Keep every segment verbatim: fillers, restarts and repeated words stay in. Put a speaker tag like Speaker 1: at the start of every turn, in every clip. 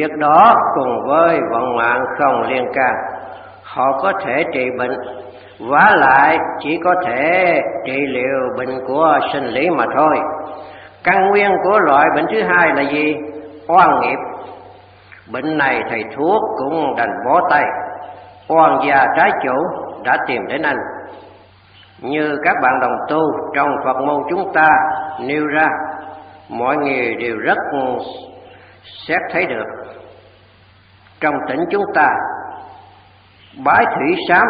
Speaker 1: Việc đó cùng với vận mạng không liên can. Họ có thể trị bệnh, vả lại chỉ có thể trị liệu bệnh của sinh lý mà thôi. Căn nguyên của loại bệnh thứ hai là gì? Oan nghiệp. Bệnh này thầy thuốc cũng đành bó tay. Oan gia trái chủ đã tìm đến anh. Như các bạn đồng tu trong Phật môn chúng ta nêu ra, mọi người đều rất xét thấy được. Trong tỉnh chúng ta, bái thủy sám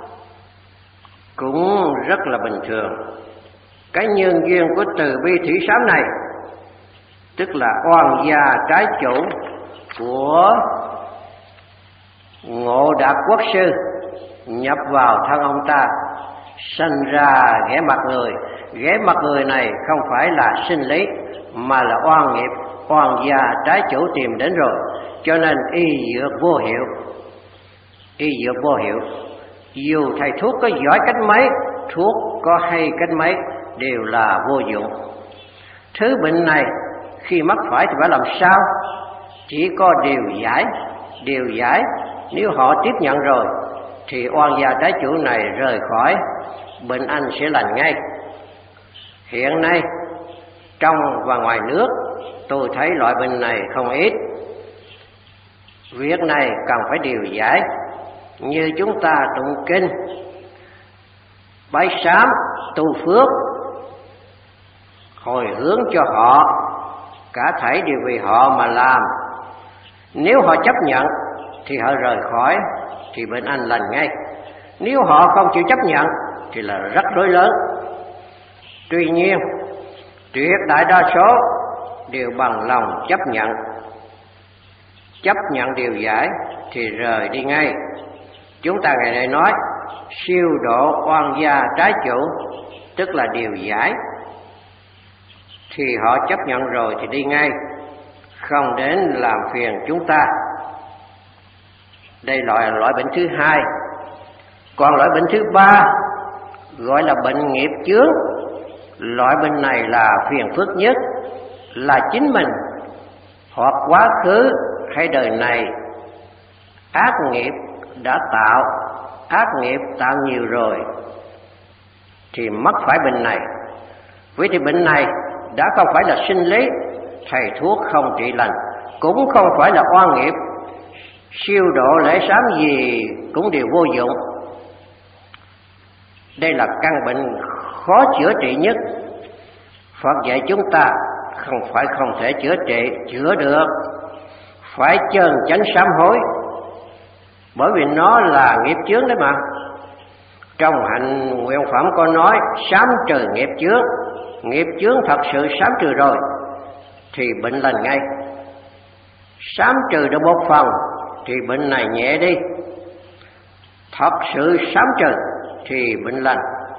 Speaker 1: cũng rất là bình thường. Cái nhân duyên của từ bi thủy sám này, tức là oan gia trái chủ của Ngộ Đạt Quốc sư nhập vào thân ông ta, sanh ra ghẻ mặt người. Ghẻ mặt người này không phải là sinh lý, mà là oan nghiệp, oan gia trái chủ tìm đến rồi. Cho nên y dược vô hiệu. Y dược vô hiệu. Dù thầy thuốc có giỏi cách mấy, thuốc có hay cách mấy, đều là vô dụng. Thứ bệnh này khi mắc phải thì phải làm sao? Chỉ có điều giải. Điều giải, nếu họ tiếp nhận rồi thì oan gia trái chủ này rời khỏi, bệnh anh sẽ lành ngay. Hiện nay trong và ngoài nước tôi thấy loại bệnh này không ít. Việc này cần phải điều giải. Như chúng ta tụng kinh, bái sám, tu phước, hồi hướng cho họ, cả thảy đều vì họ mà làm. Nếu họ chấp nhận thì họ rời khỏi, thì bệnh anh lành ngay. Nếu họ không chịu chấp nhận thì là rắc rối lớn. Tuy nhiên tuyệt đại đa số đều bằng lòng chấp nhận. Chấp nhận điều giải thì rời đi ngay. Chúng ta ngày nay nói siêu độ oan gia trái chủ, tức là điều giải. Thì họ chấp nhận rồi thì đi ngay, không đến làm phiền chúng ta. Đây là loại bệnh thứ hai. Còn loại bệnh thứ ba gọi là bệnh nghiệp chướng. Loại bệnh này là phiền phức nhất, là chính mình hoặc quá khứ hay đời này ác nghiệp đã tạo, ác nghiệp tạo nhiều rồi thì mắc phải bệnh này. Vậy thì bệnh này đã không phải là sinh lý, thầy thuốc không trị lành, cũng không phải là oan nghiệp, siêu độ lễ sám gì cũng đều vô dụng. Đây là căn bệnh khó chữa trị nhất. Phật dạy chúng ta không phải không thể chữa trị, chữa được, phải chân chánh sám hối, bởi vì nó là nghiệp chướng đấy mà. Trong hạnh nguyện phẩm có nói sám trừ nghiệp chướng. Nghiệp chướng thật sự sám trừ rồi thì bệnh lành ngay. Sám trừ được một phần thì bệnh này nhẹ đi. Thật sự sám trừ thì bệnh lành.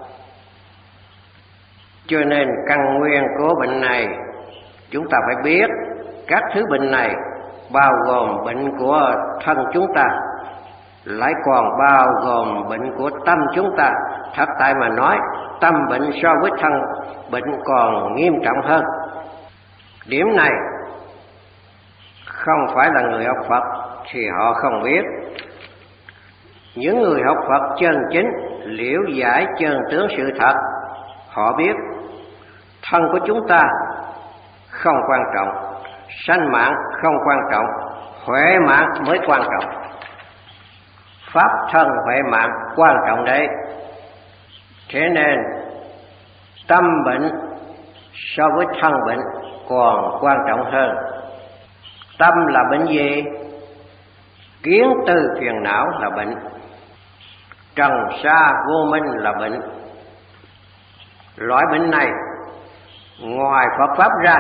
Speaker 1: Cho nên căn nguyên của bệnh này chúng ta phải biết. Các thứ bệnh này bao gồm bệnh của thân chúng ta, lại còn bao gồm bệnh của tâm chúng ta. Thật tại mà nói, tâm bệnh so với thân bệnh còn nghiêm trọng hơn. Điểm này không phải là người học Phật thì họ không biết. Những người học Phật chân chính, liễu giải chân tướng sự thật, họ biết thân của chúng ta không quan trọng, sanh mạng không quan trọng, khỏe mạng mới quan trọng. Pháp thân khỏe mạng quan trọng đấy. Thế nên tâm bệnh so với thân bệnh còn quan trọng hơn. Tâm là bệnh gì? Kiến tư phiền não là bệnh, trần sa vô minh là bệnh. Loại bệnh này ngoài Phật Pháp ra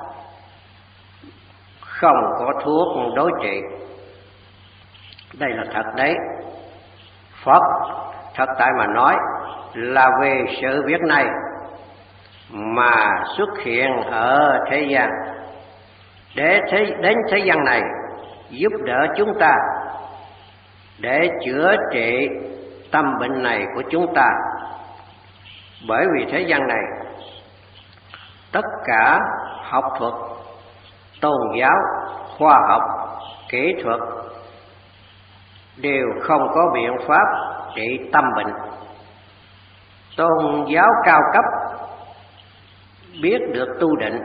Speaker 1: không có thuốc đối trị. Đây là thật đấy. Phật thật tại mà nói là về sự việc này mà xuất hiện ở thế gian, để thế, đến thế gian này giúp đỡ chúng ta để chữa trị tâm bệnh này của chúng ta. Bởi vì thế gian này tất cả học thuật, tôn giáo, khoa học, kỹ thuật đều không có biện pháp trị tâm bệnh. Tôn giáo cao cấp biết được tu định,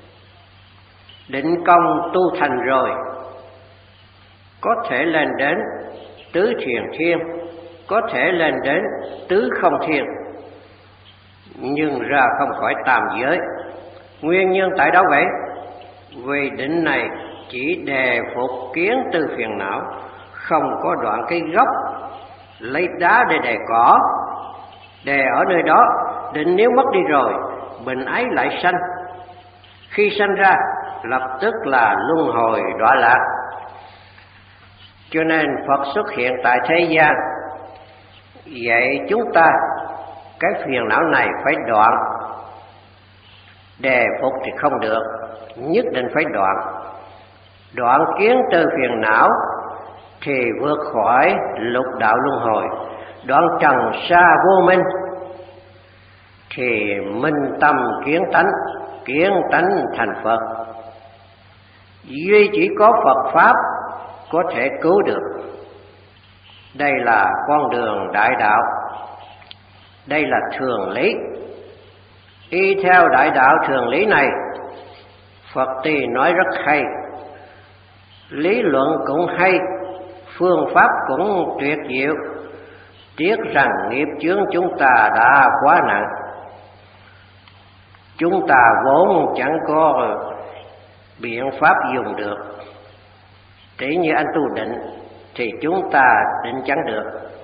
Speaker 1: định công tu thành rồi, có thể lên đến tứ thiền thiên, có thể lên đến tứ không thiên, nhưng ra không khỏi tam giới. Nguyên nhân tại đâu vậy? Vì định này chỉ đề phục kiến tư phiền não, không có đoạn cái gốc lấy đá để đề cỏ. Đề ở nơi đó, định nếu mất đi rồi, bệnh ấy lại sanh. Khi sanh ra, lập tức là luân hồi đọa lạc. Cho nên Phật xuất hiện tại thế gian, vậy chúng ta cái phiền não này phải đoạn. Đề phục thì không được, nhất định phải đoạn. Đoạn kiến tư phiền não thì vượt khỏi lục đạo luân hồi. Đoạn trần sa vô minh thì minh tâm kiến tánh, kiến tánh thành Phật. Duy chỉ có Phật Pháp có thể cứu được. Đây là con đường đại đạo, đây là thường lý. Y theo đại đạo thường lý này, Phật thì nói rất hay, lý luận cũng hay, phương pháp cũng tuyệt diệu. Tiếc rằng nghiệp chướng chúng ta đã quá nặng. Chúng ta vốn chẳng có biện pháp dùng được. Tỷ như anh tu định thì chúng ta định chẳng được,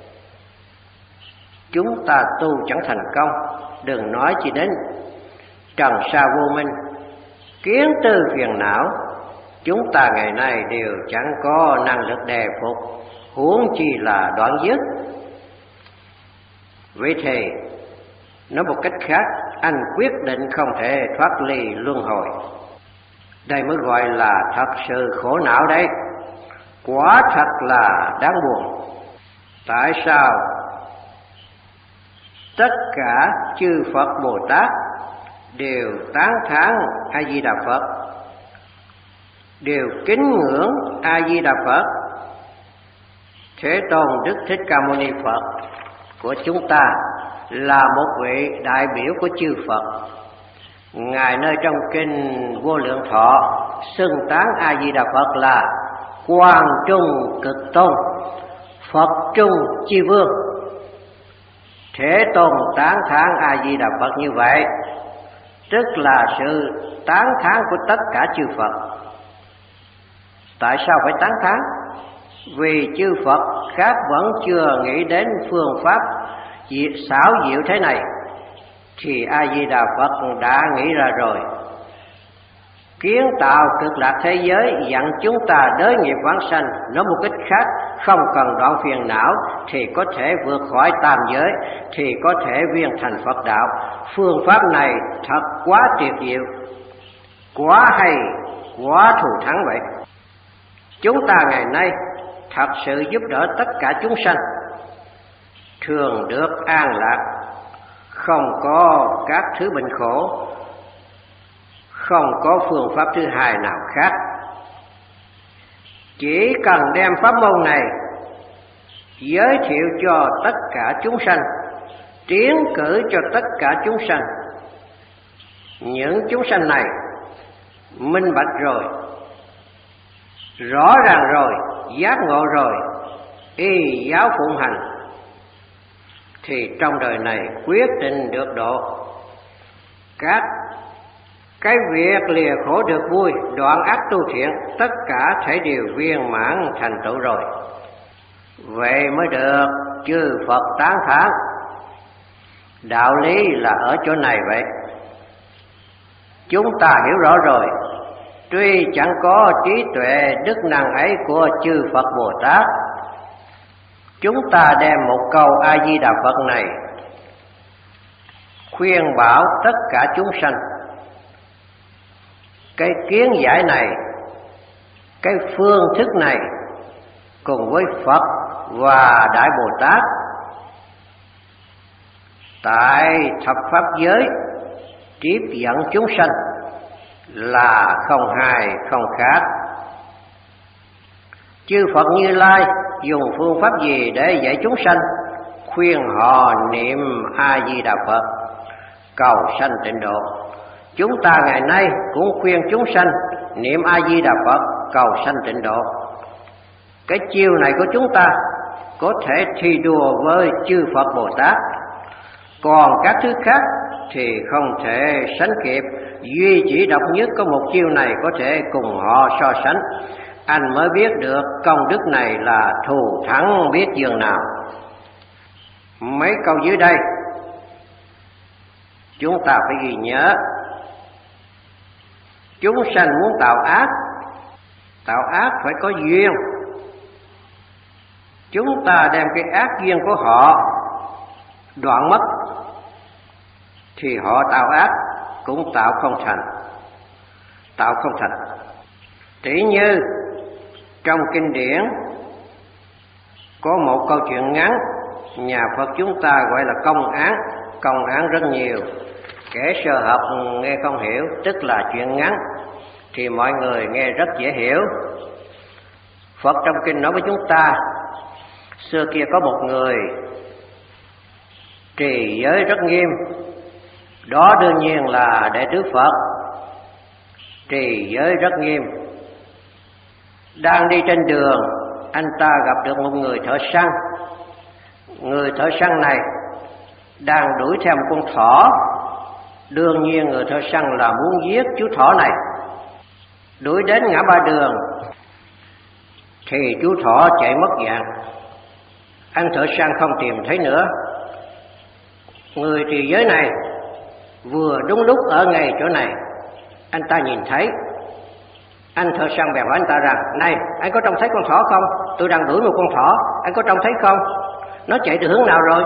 Speaker 1: chúng ta tu chẳng thành công, đừng nói chỉ đến trần sa vô minh, kiến tư phiền não. Chúng ta ngày nay đều chẳng có năng lực đề phục, huống chi là đoạn dứt. Vậy thì nói một cách khác, anh quyết định không thể thoát ly luân hồi. Đây mới gọi là thật sự khổ não đấy. Quả thật là đáng buồn. Tại sao tất cả chư Phật Bồ Tát đều tán thán A Di Đà Phật, đều kính ngưỡng A Di Đà Phật? Thế Tôn Đức Thích Ca Mâu Ni Phật của chúng ta là một vị đại biểu của chư Phật. Ngài nơi trong kinh Vô Lượng Thọ xưng tán A Di Đà Phật là Quang Trung Cực Tôn, Phật Trung Chi Vương. Thế Tôn tán thán A Di Đà Phật như vậy, tức là sự tán thán của tất cả chư Phật. Tại sao phải tán thán? Vì chư Phật khác vẫn chưa nghĩ đến phương pháp xảo diệu thế này, thì A Di Đà Phật đã nghĩ ra rồi. Kiến tạo cực lạc thế giới, dặn chúng ta đới nghiệp vãng sanh. Nói một cách khác, không cần đoạn phiền não thì có thể vượt khỏi tam giới, thì có thể viên thành Phật đạo. Phương pháp này thật quá tuyệt diệu, quá hay, quá thù thắng vậy. Chúng ta ngày nay thật sự giúp đỡ tất cả chúng sanh, thường được an lạc, không có các thứ bệnh khổ, không có phương pháp thứ hai nào khác. Chỉ cần đem pháp môn này giới thiệu cho tất cả chúng sanh, tiến cử cho tất cả chúng sanh, những chúng sanh này minh bạch rồi, rõ ràng rồi, giác ngộ rồi, y giáo phụng hành, thì trong đời này quyết định được độ. Các cái việc lìa khổ được vui, đoạn ác tu thiện, tất cả thể đều viên mãn thành tựu rồi. Vậy mới được chư Phật tán thán. Đạo lý là ở chỗ này vậy. Chúng ta hiểu rõ rồi, tuy chẳng có trí tuệ đức năng ấy của chư Phật Bồ Tát, chúng ta đem một câu A Di Đà Phật này khuyên bảo tất cả chúng sanh. Cái kiến giải này, cái phương thức này cùng với Phật và Đại Bồ Tát tại thập pháp giới tiếp dẫn chúng sanh là không hai không khác. Chư Phật Như Lai dùng phương pháp gì để dạy chúng sanh? Khuyên họ niệm A Di Đà Phật, cầu sanh tịnh độ. Chúng ta ngày nay cũng khuyên chúng sanh niệm A Di Đà Phật, cầu sanh tịnh độ. Cái chiêu này của chúng ta có thể thi đua với chư Phật Bồ Tát, còn các thứ khác thì không thể sánh kịp. Duy chỉ độc nhất có một chiêu này có thể cùng họ so sánh. Anh mới biết được công đức này là thù thắng biết dường nào. Mấy câu dưới đây chúng ta phải ghi nhớ. Chúng sanh muốn tạo ác, tạo ác phải có duyên. Chúng ta đem cái ác duyên của họ đoạn mất thì họ tạo ác cũng tạo không thành, tạo không thành. Tỷ như trong kinh điển có một câu chuyện ngắn, nhà Phật chúng ta gọi là công án. Công án rất nhiều, kẻ sơ học nghe không hiểu, tức là chuyện ngắn, thì mọi người nghe rất dễ hiểu. Phật trong kinh nói với chúng ta, xưa kia có một người trì giới rất nghiêm, đó đương nhiên là đệ tử Phật, trì giới rất nghiêm. Đang đi trên đường, anh ta gặp được một người thợ săn. Người thợ săn này đang đuổi theo một con thỏ. Đương nhiên người thợ săn là muốn giết chú thỏ này. Đuổi đến ngã ba đường thì chú thỏ chạy mất dạng. Anh thợ săn không tìm thấy nữa. Người trì giới này vừa đúng lúc ở ngay chỗ này, anh ta nhìn thấy. Anh thợ săn bèn hỏi anh ta rằng: này, anh có trông thấy con thỏ không? Tôi đang đuổi một con thỏ, anh có trông thấy không? Nó chạy từ hướng nào rồi?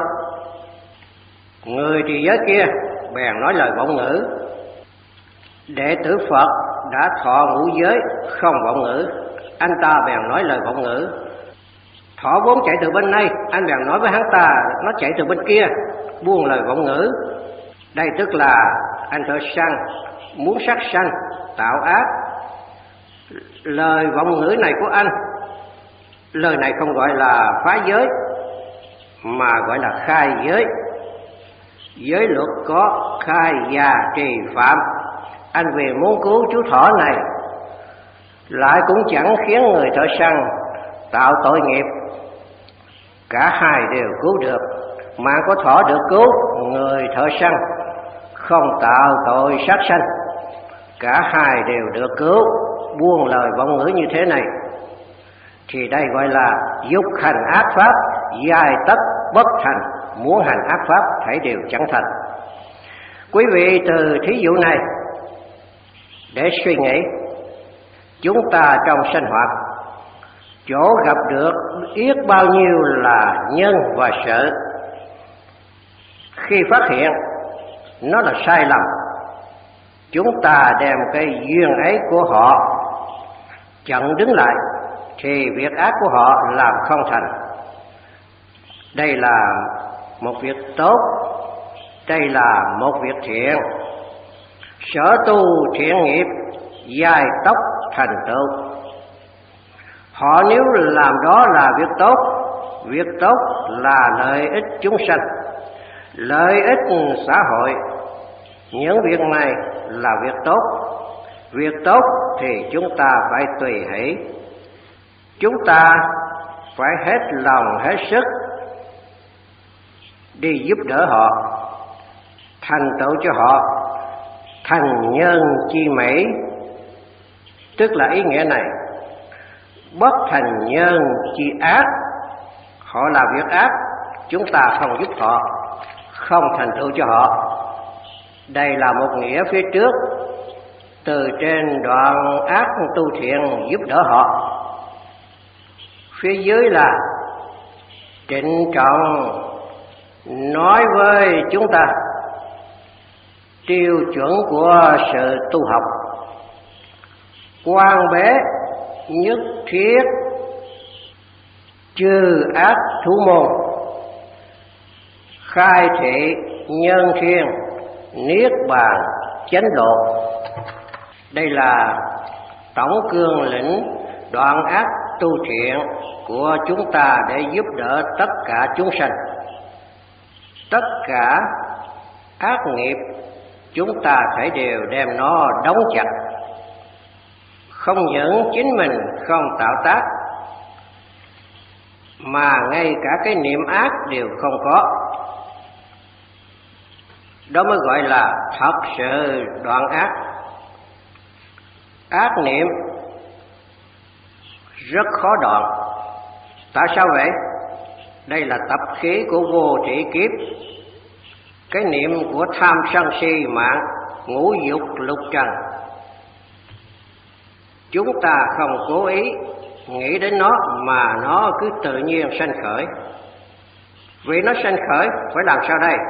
Speaker 1: Người trì giới kia bèn nói lời vọng ngữ. Đệ tử Phật đã thọ ngũ giới, không vọng ngữ. Anh ta bèn nói lời vọng ngữ. Thỏ vốn chạy từ bên này, anh bèn nói với hắn ta nó chạy từ bên kia, buông lời vọng ngữ. Đây tức là anh thợ săn muốn sát sanh, tạo ác. Lời vọng ngữ này của anh, lời này không gọi là phá giới mà gọi là khai giới. Giới luật có khai và trì phạm. Anh vì muốn cứu chú thỏ này, lại cũng chẳng khiến người thợ săn tạo tội nghiệp. Cả hai đều cứu được, mạng của thỏ được cứu, người thợ săn không tạo tội sát sanh. Cả hai đều được cứu, buông lời vọng ngữ như thế này thì đây gọi là dục hành ác pháp, dài tất bất thành. Muốn hành ác pháp thấy đều chẳng thành. Quý vị từ thí dụ này để suy nghĩ, chúng ta trong sinh hoạt chỗ gặp được biết bao nhiêu là nhân và sự. Khi phát hiện nó là sai lầm, chúng ta đem cái duyên ấy của họ chặn đứng lại thì việc ác của họ làm không thành. Đây là một việc tốt, đây là một việc thiện. Sở tu thiện nghiệp, dài tốc thành tựu. Họ nếu làm đó là việc tốt, việc tốt là lợi ích chúng sanh, lợi ích xã hội. Những việc này là việc tốt. Việc tốt thì chúng ta phải tùy hỷ. Chúng ta phải hết lòng hết sức đi giúp đỡ họ, thành tựu cho họ thành nhân chi mỹ. Tức là ý nghĩa này, bất thành nhân chi ác. Họ làm việc ác, chúng ta không giúp họ, không thành tựu cho họ. Đây là một nghĩa phía trước, từ trên đoạn ác tu thiện giúp đỡ họ. Phía dưới là trịnh trọng nói với chúng ta tiêu chuẩn của sự tu học. Quan bế nhất thiết trừ ác thủ môn, khai thị nhân thiên niết bàn chánh độ. Đây là tổng cương lĩnh đoạn ác tu thiện của chúng ta để giúp đỡ tất cả chúng sanh. Tất cả ác nghiệp chúng ta phải đều đem nó đóng chặt. Không những chính mình không tạo tác, mà ngay cả cái niệm ác đều không có. Đó mới gọi là thật sự đoạn ác. Ác niệm rất khó đoạn. Tại sao vậy? Đây là tập khí của vô trị kiếp. Cái niệm của tham sân si mạng, ngũ dục lục trần. Chúng ta không cố ý nghĩ đến nó, mà nó cứ tự nhiên sanh khởi. Vì nó sanh khởi phải làm sao đây?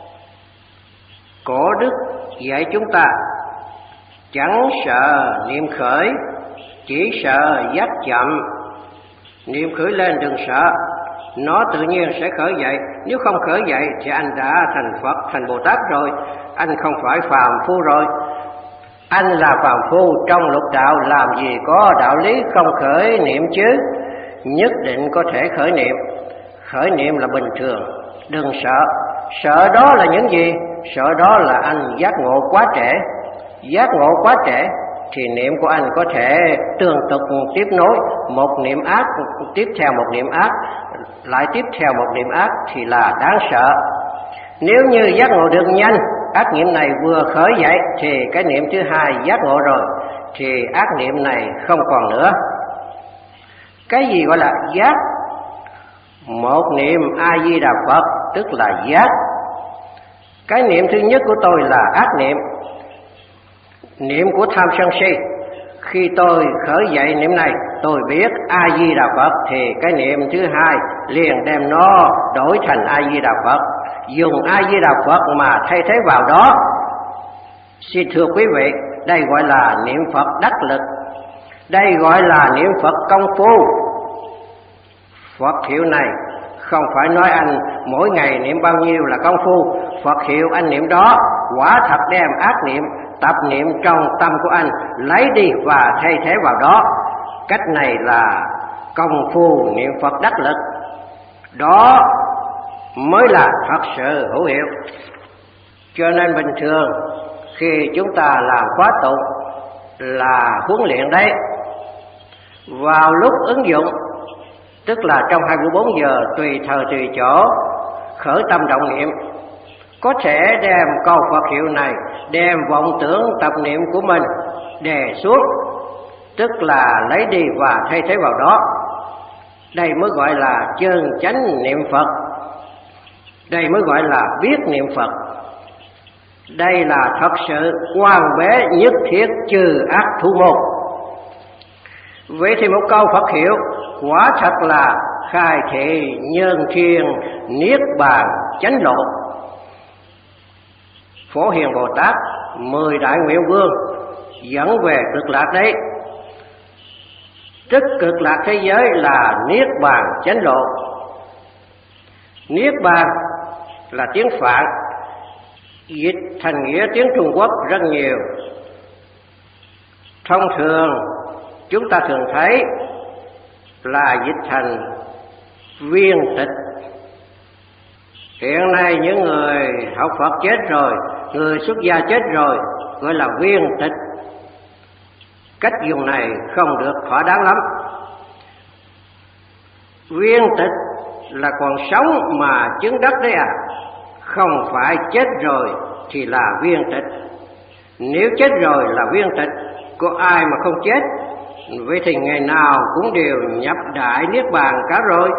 Speaker 1: Cổ đức dạy chúng ta chẳng sợ niệm khởi, chỉ sợ giác chậm. Niệm khởi lên đừng sợ, nó tự nhiên sẽ khởi dậy. Nếu không khởi dậy thì anh đã thành Phật, thành Bồ Tát rồi. Anh không phải phàm phu rồi. Anh là phàm phu trong lục đạo, làm gì có đạo lý không khởi niệm chứ? Nhất định có thể khởi niệm. Khởi niệm là bình thường, đừng sợ. Sợ đó là những gì? Sợ đó là anh giác ngộ quá trễ. Giác ngộ quá trễ thì niệm của anh có thể tương tục tiếp nối, một niệm ác tiếp theo một niệm ác, lại tiếp theo một niệm ác thì là đáng sợ. Nếu như giác ngộ được nhanh, ác niệm này vừa khởi dậy thì cái niệm thứ hai giác ngộ rồi, thì ác niệm này không còn nữa. Cái gì gọi là giác? Một niệm A Di Đà Phật tức là giác. Cái niệm thứ nhất của tôi là ác niệm, niệm của tham sân si. Khi tôi khởi dậy niệm này, tôi biết A Di Đà Phật, thì cái niệm thứ hai liền đem nó đổi thành A Di Đà Phật, dùng A Di Đà Phật mà thay thế vào đó. Xin thưa quý vị, đây gọi là niệm Phật đắc lực, đây gọi là niệm Phật công phu. Phật hiệu này không phải nói anh mỗi ngày niệm bao nhiêu là công phu. Phật hiệu anh niệm đó quả thật đem ác niệm, tập niệm trong tâm của anh lấy đi và thay thế vào đó. Cách này là công phu niệm Phật đắc lực. Đó mới là thật sự hữu hiệu. Cho nên bình thường khi chúng ta làm khóa tụng là huấn luyện đấy. Vào lúc ứng dụng, tức là trong hai mươi bốn giờ tùy thời tùy chỗ, khởi tâm động niệm, có thể đem câu Phật hiệu này, đem vọng tưởng tập niệm của mình đè xuống, tức là lấy đi và thay thế vào đó. Đây mới gọi là chân chánh niệm Phật. Đây mới gọi là biết niệm Phật. Đây là thật sự quan bế nhất thiết trừ ác thủ môn. Vậy thì một câu Phật hiệu quả thật là khai thị nhân thiên niết bàn chánh lộ. Phổ Hiền Bồ Tát mười đại nguyện vương dẫn về cực lạc đấy. Tức cực lạc thế giới là niết bàn chánh lộ. Niết bàn là tiếng Phạn, dịch thành nghĩa tiếng Trung Quốc rất nhiều. Thông thường chúng ta thường thấy là dịch thành viên tịch. Hiện nay những người học Phật chết rồi, người xuất gia chết rồi, gọi là viên tịch. Cách dùng này không được thỏa đáng lắm. Viên tịch là còn sống mà chứng đắc đấy à, không phải chết rồi thì là viên tịch. Nếu chết rồi là viên tịch, có ai mà không chết? Vậy thì ngày nào cũng đều nhập đại niết bàn cả rồi.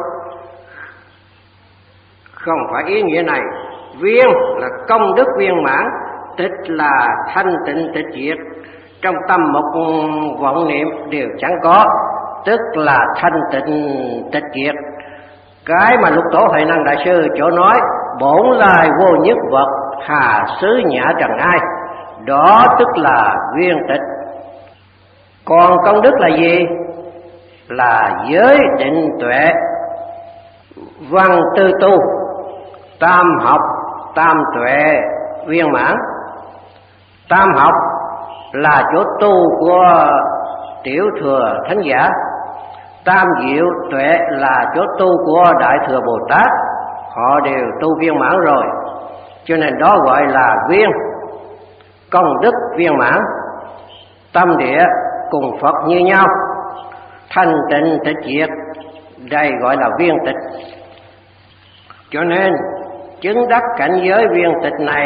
Speaker 1: Không phải ý nghĩa này. Viên là công đức viên mãn, tịch là thanh tịnh tịch diệt. Trong tâm một vọng niệm đều chẳng có, tức là thanh tịnh tịch diệt. Cái mà Lục Tổ Huệ Năng Đại Sư chỗ nói bổn lai vô nhất vật, hà xứ nhã trần ai, đó tức là viên tịch. Còn công đức là gì? Là giới định tuệ, văn tư tu, tam học, tam tuệ viên mãn. Tam học là chỗ tu của tiểu thừa thánh giả, tam diệu tuệ là chỗ tu của Đại Thừa Bồ Tát, họ đều tu viên mãn rồi, cho nên đó gọi là viên, công đức viên mãn. Tâm địa cùng Phật như nhau, thanh tịnh tịch diệt, đây gọi là viên tịch. Cho nên chứng đắc cảnh giới viên tịch này,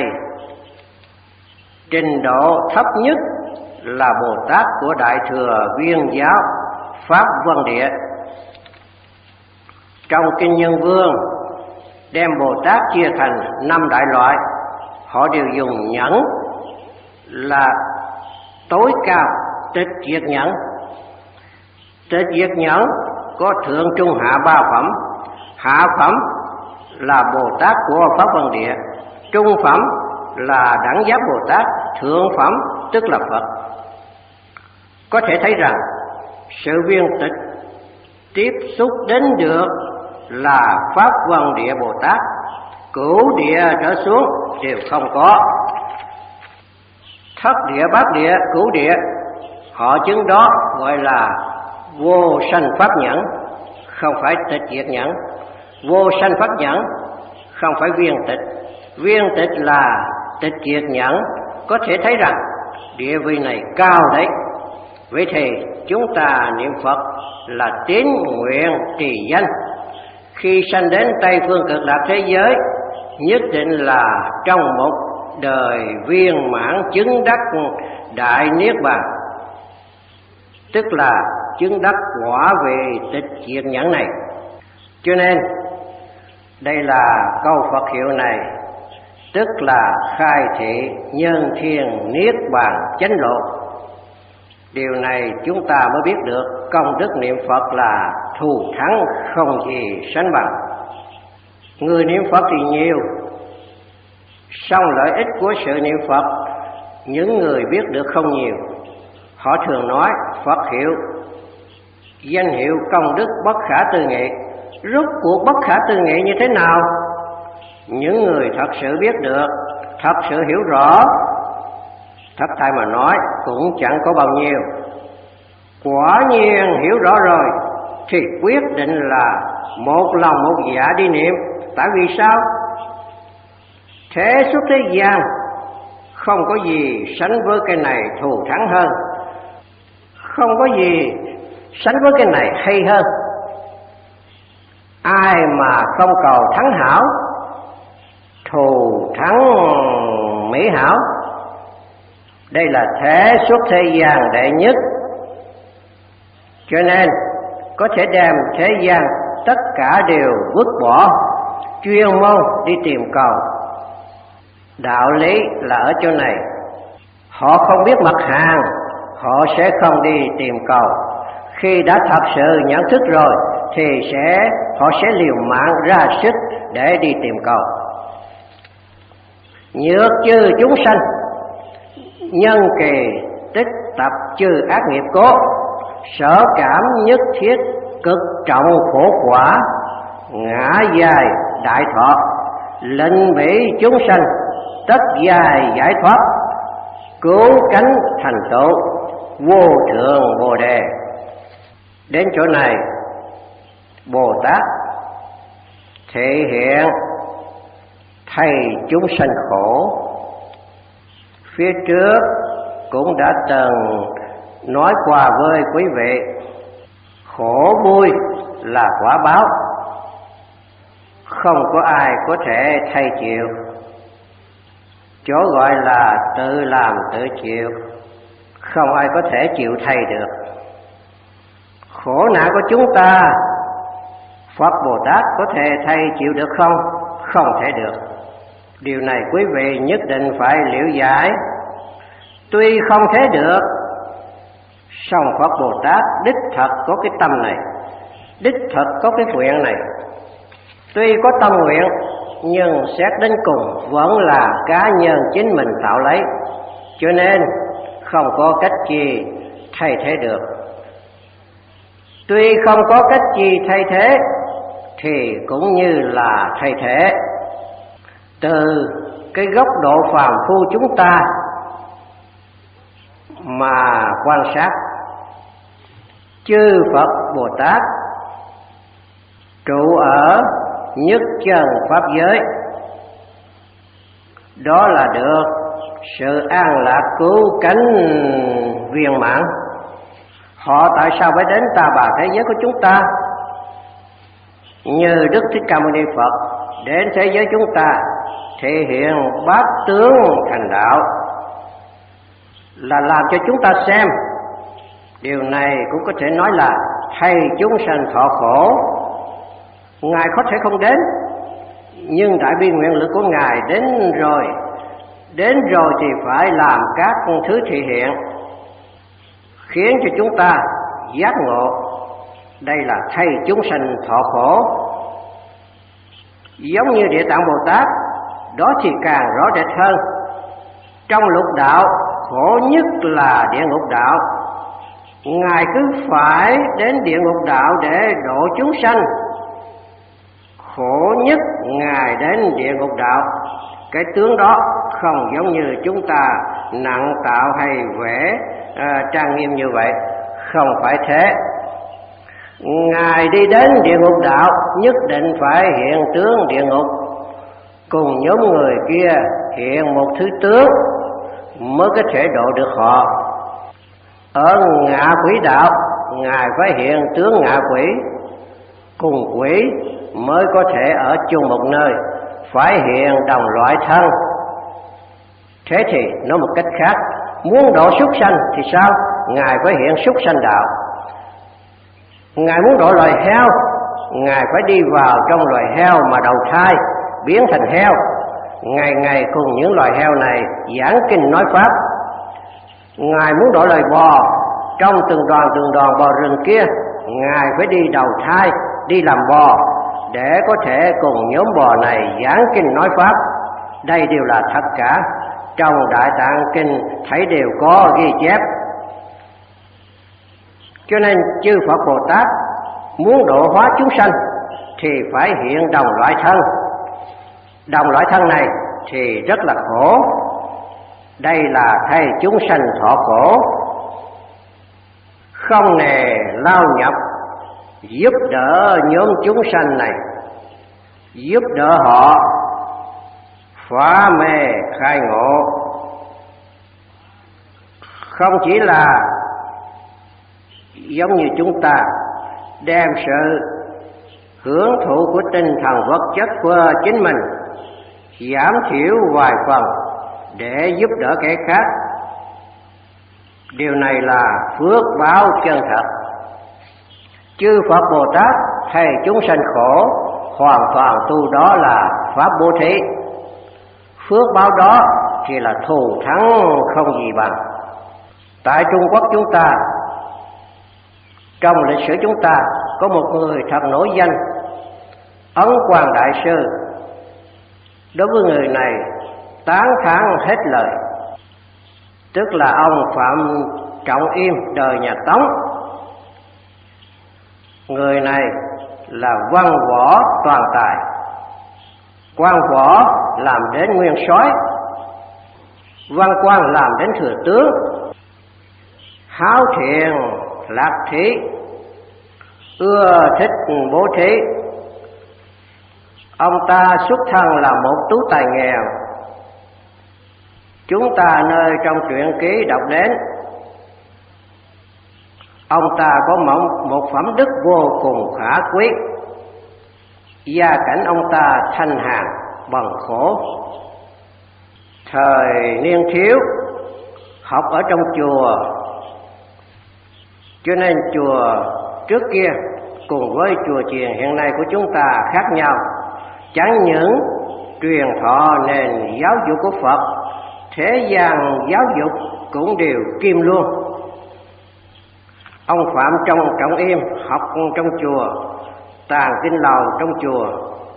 Speaker 1: trình độ thấp nhất là Bồ Tát của Đại Thừa Viên Giáo Pháp Vân Địa. Trong Kinh Nhân Vương đem Bồ Tát chia thành năm đại loại, họ đều dùng nhẫn là tối cao, tịch diệt nhẫn. Tịch diệt nhẫn có thượng trung hạ ba phẩm. Hạ phẩm là Bồ Tát của Pháp Vân Địa, trung phẩm là Đẳng Giác Bồ Tát, thượng phẩm tức là Phật. Có thể thấy rằng sự viên tịch tiếp xúc đến được là Pháp Vân Địa Bồ Tát, cửu địa trở xuống đều không có. Thất địa, bát địa, cửu địa họ chứng đó gọi là vô sanh pháp nhẫn, không phải tịch diệt nhẫn. Vô sanh pháp nhẫn không phải viên tịch. Viên tịch là tịch diệt nhẫn. Có thể thấy rằng địa vị này cao đấy. Vậy thì chúng ta niệm Phật là tín nguyện trì danh. Khi sanh đến Tây Phương Cực Lạc thế giới, nhất định là trong một đời viên mãn chứng đắc đại niết bàn, tức là chứng đắc quả về tịch diệt nhẫn này. Cho nên đây là câu Phật hiệu này, tức là khai thị nhân thiên niết bàn chánh lộ. Điều này chúng ta mới biết được công đức niệm Phật là thù thắng không gì sánh bằng. Người niệm Phật thì nhiều, song lợi ích của sự niệm Phật những người biết được không nhiều. Họ thường nói Phật hiệu, danh hiệu công đức bất khả tư nghị. Rốt cuộc bất khả tư nghị như thế nào? Những người thật sự biết được, thật sự hiểu rõ, thật thay mà nói cũng chẳng có bao nhiêu. Quả nhiên hiểu rõ rồi thì quyết định là một lòng một dạ đi niệm. Tại vì sao? Thế suốt thế gian không có gì sánh với cái này thù thắng hơn, không có gì sánh với cái này hay hơn. Ai mà không cầu thắng hảo, thù thắng mỹ hảo, đây là thế suốt thế gian đệ nhất. Cho nên có thể đem thế gian tất cả đều vứt bỏ, chuyên môn đi tìm cầu. Đạo lý là ở chỗ này. Họ không biết mặt hàng, họ sẽ không đi tìm cầu. Khi đã thật sự nhận thức rồi thì sẽ họ sẽ liều mạng ra sức để đi tìm cầu. Nhược chư chúng sanh, nhân kỳ tích tập chư ác nghiệp cố, sở cảm nhất thiết cực trọng khổ quả, ngã dài đại thọ, lệnh bỉ chúng sanh tất dài giải thoát, cứu cánh thành tựu vô thượng bồ đề. Đến chỗ này Bồ Tát thể hiện thầy chúng sanh khổ. Phía trước cũng đã từng nói qua với quý vị, khổ vui là quả báo, không có ai có thể thay chịu. Chỗ gọi là tự làm tự chịu, không ai có thể chịu thay được. Khổ nạn của chúng ta, Phật Bồ Tát có thể thay chịu được không? Không thể được. Điều này quý vị nhất định phải liễu giải. Tuy không thể được, song Phật Bồ Tát đích thật có cái tâm này, đích thật có cái nguyện này. Tuy có tâm nguyện, nhưng xét đến cùng vẫn là cá nhân chính mình tạo lấy, cho nên không có cách gì thay thế được. Tuy không có cách gì thay thế thì cũng như là thay thế. Từ cái góc độ phàm phu chúng ta mà quan sát, Chư Phật Bồ Tát trụ ở nhất chân pháp giới, đó là được sự an lạc cứu cánh viên mãn. Họ tại sao phải đến ta bà thế giới của chúng ta? Như Đức Thích Ca Mâu Ni Phật đến thế giới chúng ta thể hiện bát tướng thành đạo, là làm cho chúng ta xem. Điều này cũng có thể nói là thay chúng sanh thọ khổ. Ngài có thể không đến, nhưng đại bi nguyện lực của Ngài đến rồi. Đến rồi thì phải làm các thứ thị hiện, khiến cho chúng ta giác ngộ. Đây là thay chúng sanh thọ khổ. Giống như Địa Tạng Bồ Tát, đó thì càng rõ rệt hơn. Trong lục đạo, khổ nhất là địa ngục đạo. Ngài cứ phải đến địa ngục đạo để độ chúng sanh. Khổ nhất Ngài đến địa ngục đạo. Cái tướng đó không giống như chúng ta nặng tạo hay vẽ à, trang nghiêm như vậy. Không phải thế. Ngài đi đến địa ngục đạo nhất định phải hiện tướng địa ngục, cùng nhóm người kia hiện một thứ tướng mới có thể độ được họ. Ở ngạ quỷ đạo, Ngài phải hiện tướng ngạ quỷ, cùng quỷ mới có thể ở chung một nơi, phải hiện đồng loại thân. Thế thì nói một cách khác, muốn độ súc sanh thì sao? Ngài phải hiện súc sanh đạo. Ngài muốn độ loài heo, Ngài phải đi vào trong loài heo mà đầu thai, biến thành heo, ngày ngày cùng những loài heo này giảng kinh nói pháp. Ngài muốn độ loài bò, trong từng đoàn từng đoàn bò rừng kia, Ngài phải đi đầu thai, đi làm bò, để có thể cùng nhóm bò này giảng kinh nói pháp. Đây đều là thật cả, trong Đại Tạng Kinh thấy đều có ghi chép. Cho nên chư Phật Bồ Tát muốn độ hóa chúng sanh thì phải hiện đồng loại thân. Đồng loại thân này thì rất là khổ. Đây là thay chúng sanh thọ khổ. Không nề lao nhập giúp đỡ nhóm chúng sanh này, giúp đỡ họ phá mê khai ngộ. Không chỉ là giống như chúng ta đem sự hưởng thụ của tinh thần vật chất của chính mình giảm thiểu vài phần để giúp đỡ kẻ khác. Điều này là phước báo chân thật. Chư Phật Bồ Tát thầy chúng sanh khổ, hoàn toàn tu đó là pháp bố thí. Phước báo đó thì là thù thắng không gì bằng. Tại Trung Quốc chúng ta, trong lịch sử chúng ta có một người thật nổi danh, Ấn Quang Đại Sư. Đối với người này tán thán hết lời, tức là ông Phạm Trọng Im đời nhà Tống. Người này là văn võ toàn tài, quan võ làm đến nguyên soái, văn quan làm đến thừa tướng, háo thiện lạc thí, ưa thích bố thí. Ông ta xuất thân là một tú tài nghèo. Chúng ta nơi trong truyện ký đọc đến, ông ta có một, một phẩm đức vô cùng khả quý. Gia cảnh ông ta thanh hàn bằng khổ. Thời niên thiếu học ở trong chùa, cho nên chùa trước kia cùng với chùa chiền hiện nay của chúng ta khác nhau. Chẳng những truyền thọ nền giáo dục của Phật, thế gian giáo dục cũng đều kim luôn. Ông Phạm trong Trọng Im học trong chùa, tàng kinh lầu trong chùa,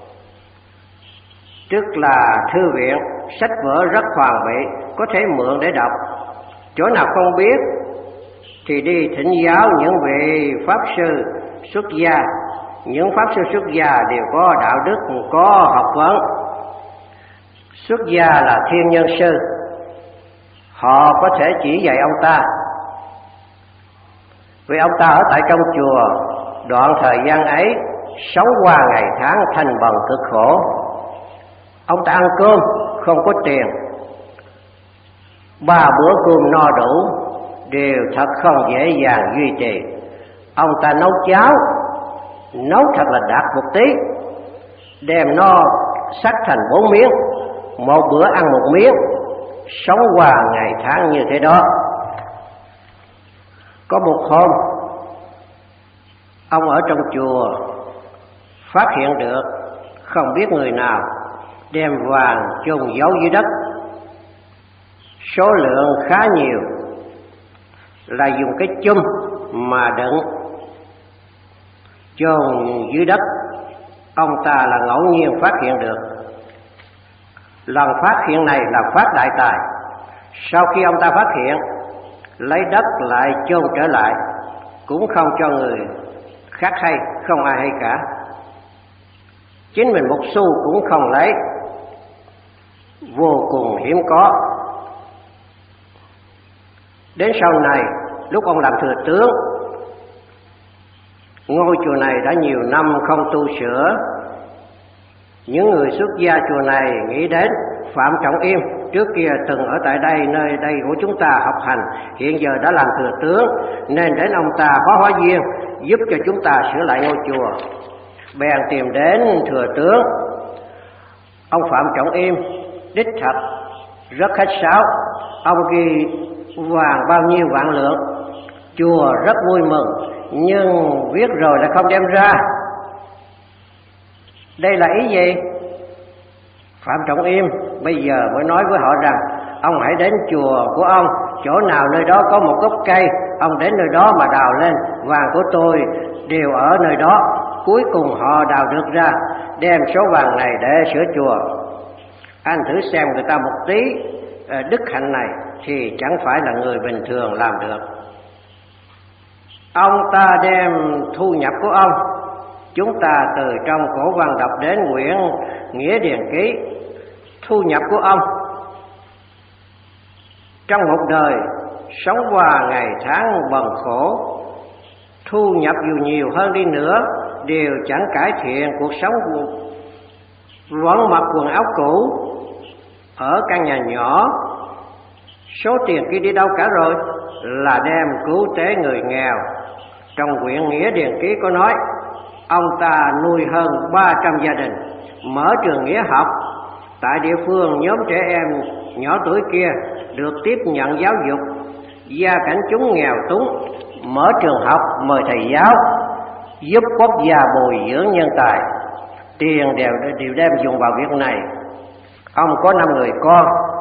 Speaker 1: tức là thư viện, sách vở rất hoàn bị, có thể mượn để đọc. Chỗ nào không biết thì đi thỉnh giáo những vị pháp sư xuất gia. Những pháp sư xuất gia đều có đạo đức, có học vấn. Xuất gia là thiên nhân sư, họ có thể chỉ dạy ông ta. Vì ông ta ở tại trong chùa, đoạn thời gian ấy sống qua ngày tháng thanh bần cực khổ. Ông ta ăn cơm không có tiền, ba bữa cơm no đủ đều thật không dễ dàng duy trì. Ông ta nấu cháo, nấu thật là đặc một tí, đem no sắc thành bốn miếng, một bữa ăn một miếng, sống qua ngày tháng như thế đó. Có một hôm, ông ở trong chùa phát hiện được không biết người nào đem vàng chôn giấu dưới đất, số lượng khá nhiều, là dùng cái chum mà đựng chôn dưới đất. Ông ta là ngẫu nhiên phát hiện được. Lần phát hiện này là phát đại tài. Sau khi ông ta phát hiện, lấy đất lại chôn trở lại, cũng không cho người khác hay, không ai hay cả. Chính mình một xu cũng không lấy, vô cùng hiếm có. Đến sau này, lúc ông làm thừa tướng, ngôi chùa này đã nhiều năm không tu sửa. Những người xuất gia chùa này nghĩ đến Phạm Trọng Im, trước kia từng ở tại đây, nơi đây của chúng ta học hành, hiện giờ đã làm thừa tướng, nên đến ông ta có hóa duyên giúp cho chúng ta sửa lại ngôi chùa. Bèn tìm đến thừa tướng. Ông Phạm Trọng Im đích thật rất khách sáo. Ông ghi vàng bao nhiêu vạn lượng, chùa rất vui mừng, nhưng viết rồi lại không đem ra. Đây là ý gì? Phạm Trọng Im bây giờ mới nói với họ rằng ông hãy đến chùa của ông, chỗ nào nơi đó có một gốc cây, ông đến nơi đó mà đào lên, vàng của tôi đều ở nơi đó. Cuối cùng họ đào được ra, đem số vàng này để sửa chùa. Anh thử xem người ta một tí đức hạnh này thì chẳng phải là người bình thường làm được. Ông ta đem thu nhập của ông, chúng ta từ trong cổ văn đọc đến quyển Nghĩa Điền Ký, thu nhập của ông trong một đời sống qua ngày tháng bần khổ, thu nhập dù nhiều hơn đi nữa đều chẳng cải thiện cuộc sống, vẫn mặc quần áo cũ, ở căn nhà nhỏ. Số tiền kia đi đâu cả rồi? Là đem cứu tế người nghèo. Trong quyển Nghĩa Điền Ký có nói ông ta nuôi hơn ba trăm gia đình, mở trường nghĩa học tại địa phương. Nhóm trẻ em nhỏ tuổi kia được tiếp nhận giáo dục, gia cảnh chúng nghèo túng, mở trường học, mời thầy giáo, giúp quốc gia bồi dưỡng nhân tài. Tiền đều đều đem dùng vào việc này. Ông có năm người con,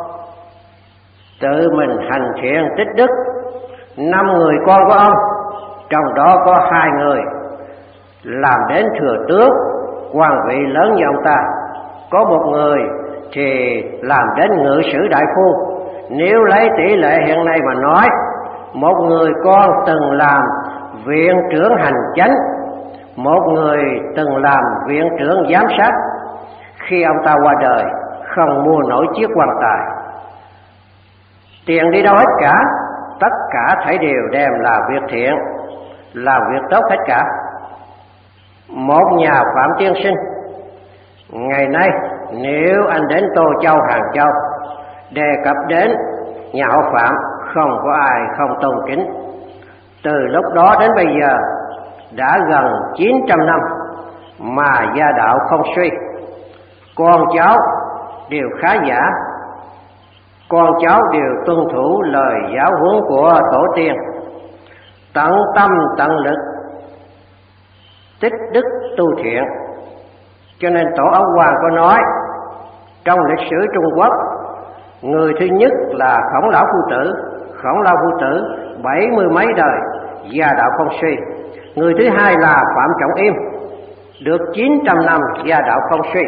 Speaker 1: tự mình hành thiện tích đức. Năm người con của ông, trong đó có hai người làm đến thừa tướng, quan vị lớn như ông ta. Có một người thì làm đến ngự sử đại phu. Nếu lấy tỷ lệ hiện nay mà nói, một người con từng làm viện trưởng hành chánh, một người từng làm viện trưởng giám sát. Khi ông ta qua đời, không mua nổi chiếc quan tài. Tiền đi đâu hết cả, tất cả thảy đều đem là việc thiện, làm việc tốt hết cả. Một nhà Phạm tiên sinh, ngày nay nếu anh đến Tô Châu, Hàng Châu, đề cập đến nhà họ Phạm, không có ai không tôn kính. Từ lúc đó đến bây giờ đã gần chín trăm năm mà gia đạo không suy, con cháu đều khá giả, con cháu đều tuân thủ lời giáo huấn của tổ tiên, tận tâm tận lực tích đức tu thiện. Cho nên Tổ Ấn Hoàng có nói trong lịch sử Trung Quốc, người thứ nhất là Khổng Lão Phu Tử. Khổng Lão Phu Tử bảy mươi mấy đời gia đạo không suy. Người thứ hai là Phạm Trọng Im, được chín trăm năm gia đạo không suy.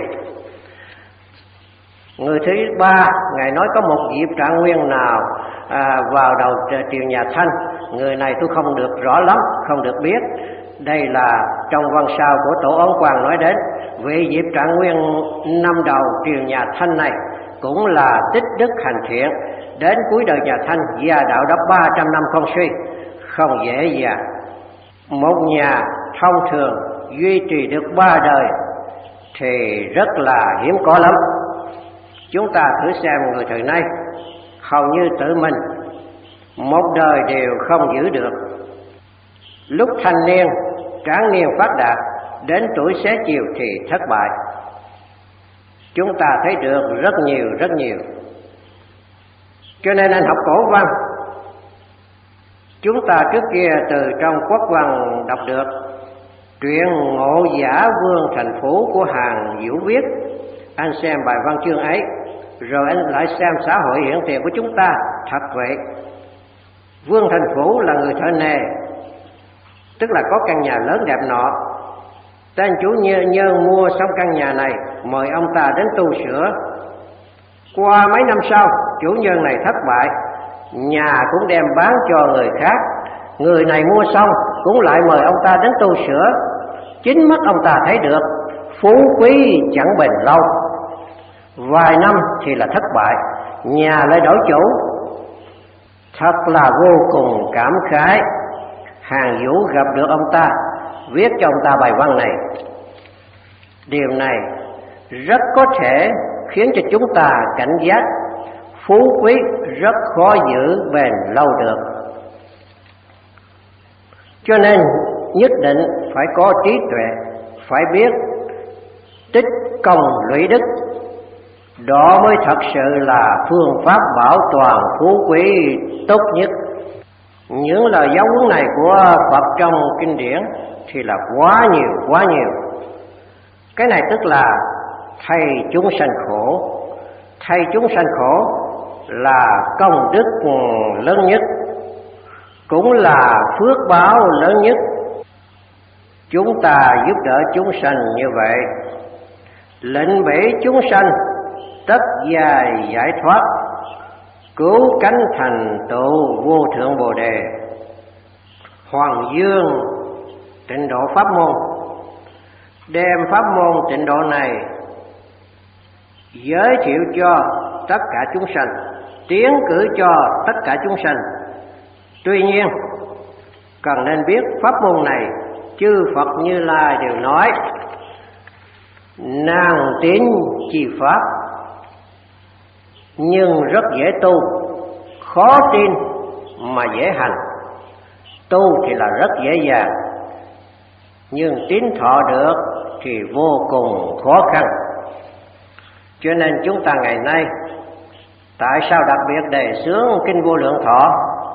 Speaker 1: Người thứ ba, Ngài nói có một Diệp Trạng Nguyên nào à, vào đầu triều nhà Thanh. Người này tôi không được rõ lắm, không được biết. Đây là trong văn sao của Tổ Ấn Hoàng nói đến. Vị Diệp Trạng Nguyên năm đầu triều nhà Thanh này cũng là tích đức hành thiện, đến cuối đời nhà Thanh gia đạo đã ba trăm năm không suy, không dễ dàng. Một nhà thông thường duy trì được ba đời thì rất là hiếm có lắm. Chúng ta thử xem người thời nay, hầu như tự mình một đời đều không giữ được. Lúc thanh niên, tráng niên phát đạt, đến tuổi xế chiều thì thất bại. Chúng ta thấy được rất nhiều rất nhiều. Cho nên anh học cổ văn, chúng ta trước kia từ trong quốc văn đọc được truyện Ngộ Giả Vương Thành Phú của Hàn Vũ viết. Anh xem bài văn chương ấy, rồi anh lại xem xã hội hiện tiền của chúng ta. Thật vậy, Vương Thành Phú là người thợ nề, tức là có căn nhà lớn đẹp nọ. Tên chủ nhân, nhân mua xong căn nhà này, mời ông ta đến tu sửa. Qua mấy năm sau, chủ nhân này thất bại, nhà cũng đem bán cho người khác. Người này mua xong cũng lại mời ông ta đến tu sửa. Chính mắt ông ta thấy được phú quý chẳng bền lâu, vài năm thì là thất bại, nhà lại đổi chủ. Thật là vô cùng cảm khái. Hàn Vũ gặp được ông ta, viết cho ông ta bài văn này. Điều này rất có thể khiến cho chúng ta cảnh giác. Phú quý rất khó giữ bền lâu được. Cho nên nhất định phải có trí tuệ, phải biết tích công lũy đức. Đó mới thật sự là phương pháp bảo toàn phú quý tốt nhất. Những lời giáo huấn này của Phật trong kinh điển thì là quá nhiều, quá nhiều. Cái này tức là thay chúng sanh khổ. Thay chúng sanh khổ là công đức lớn nhất, cũng là phước báo lớn nhất. Chúng ta giúp đỡ chúng sanh như vậy, lệnh bể chúng sanh tất dài giải thoát, cứu cánh thành tựu vô thượng Bồ Đề. Hoàng Dương Tịnh Độ pháp môn đem pháp môn tịnh độ này giới thiệu cho tất cả chúng sanh, tiến cử cho tất cả chúng sanh. Tuy nhiên cần nên biết pháp môn này chư Phật Như Lai đều nói nàng tín chi pháp, nhưng rất dễ tu, khó tin mà dễ hành. Tu thì là rất dễ dàng, nhưng tín thọ được thì vô cùng khó khăn. Cho nên chúng ta ngày nay, tại sao đặc biệt đề xướng Kinh Vô Lượng Thọ?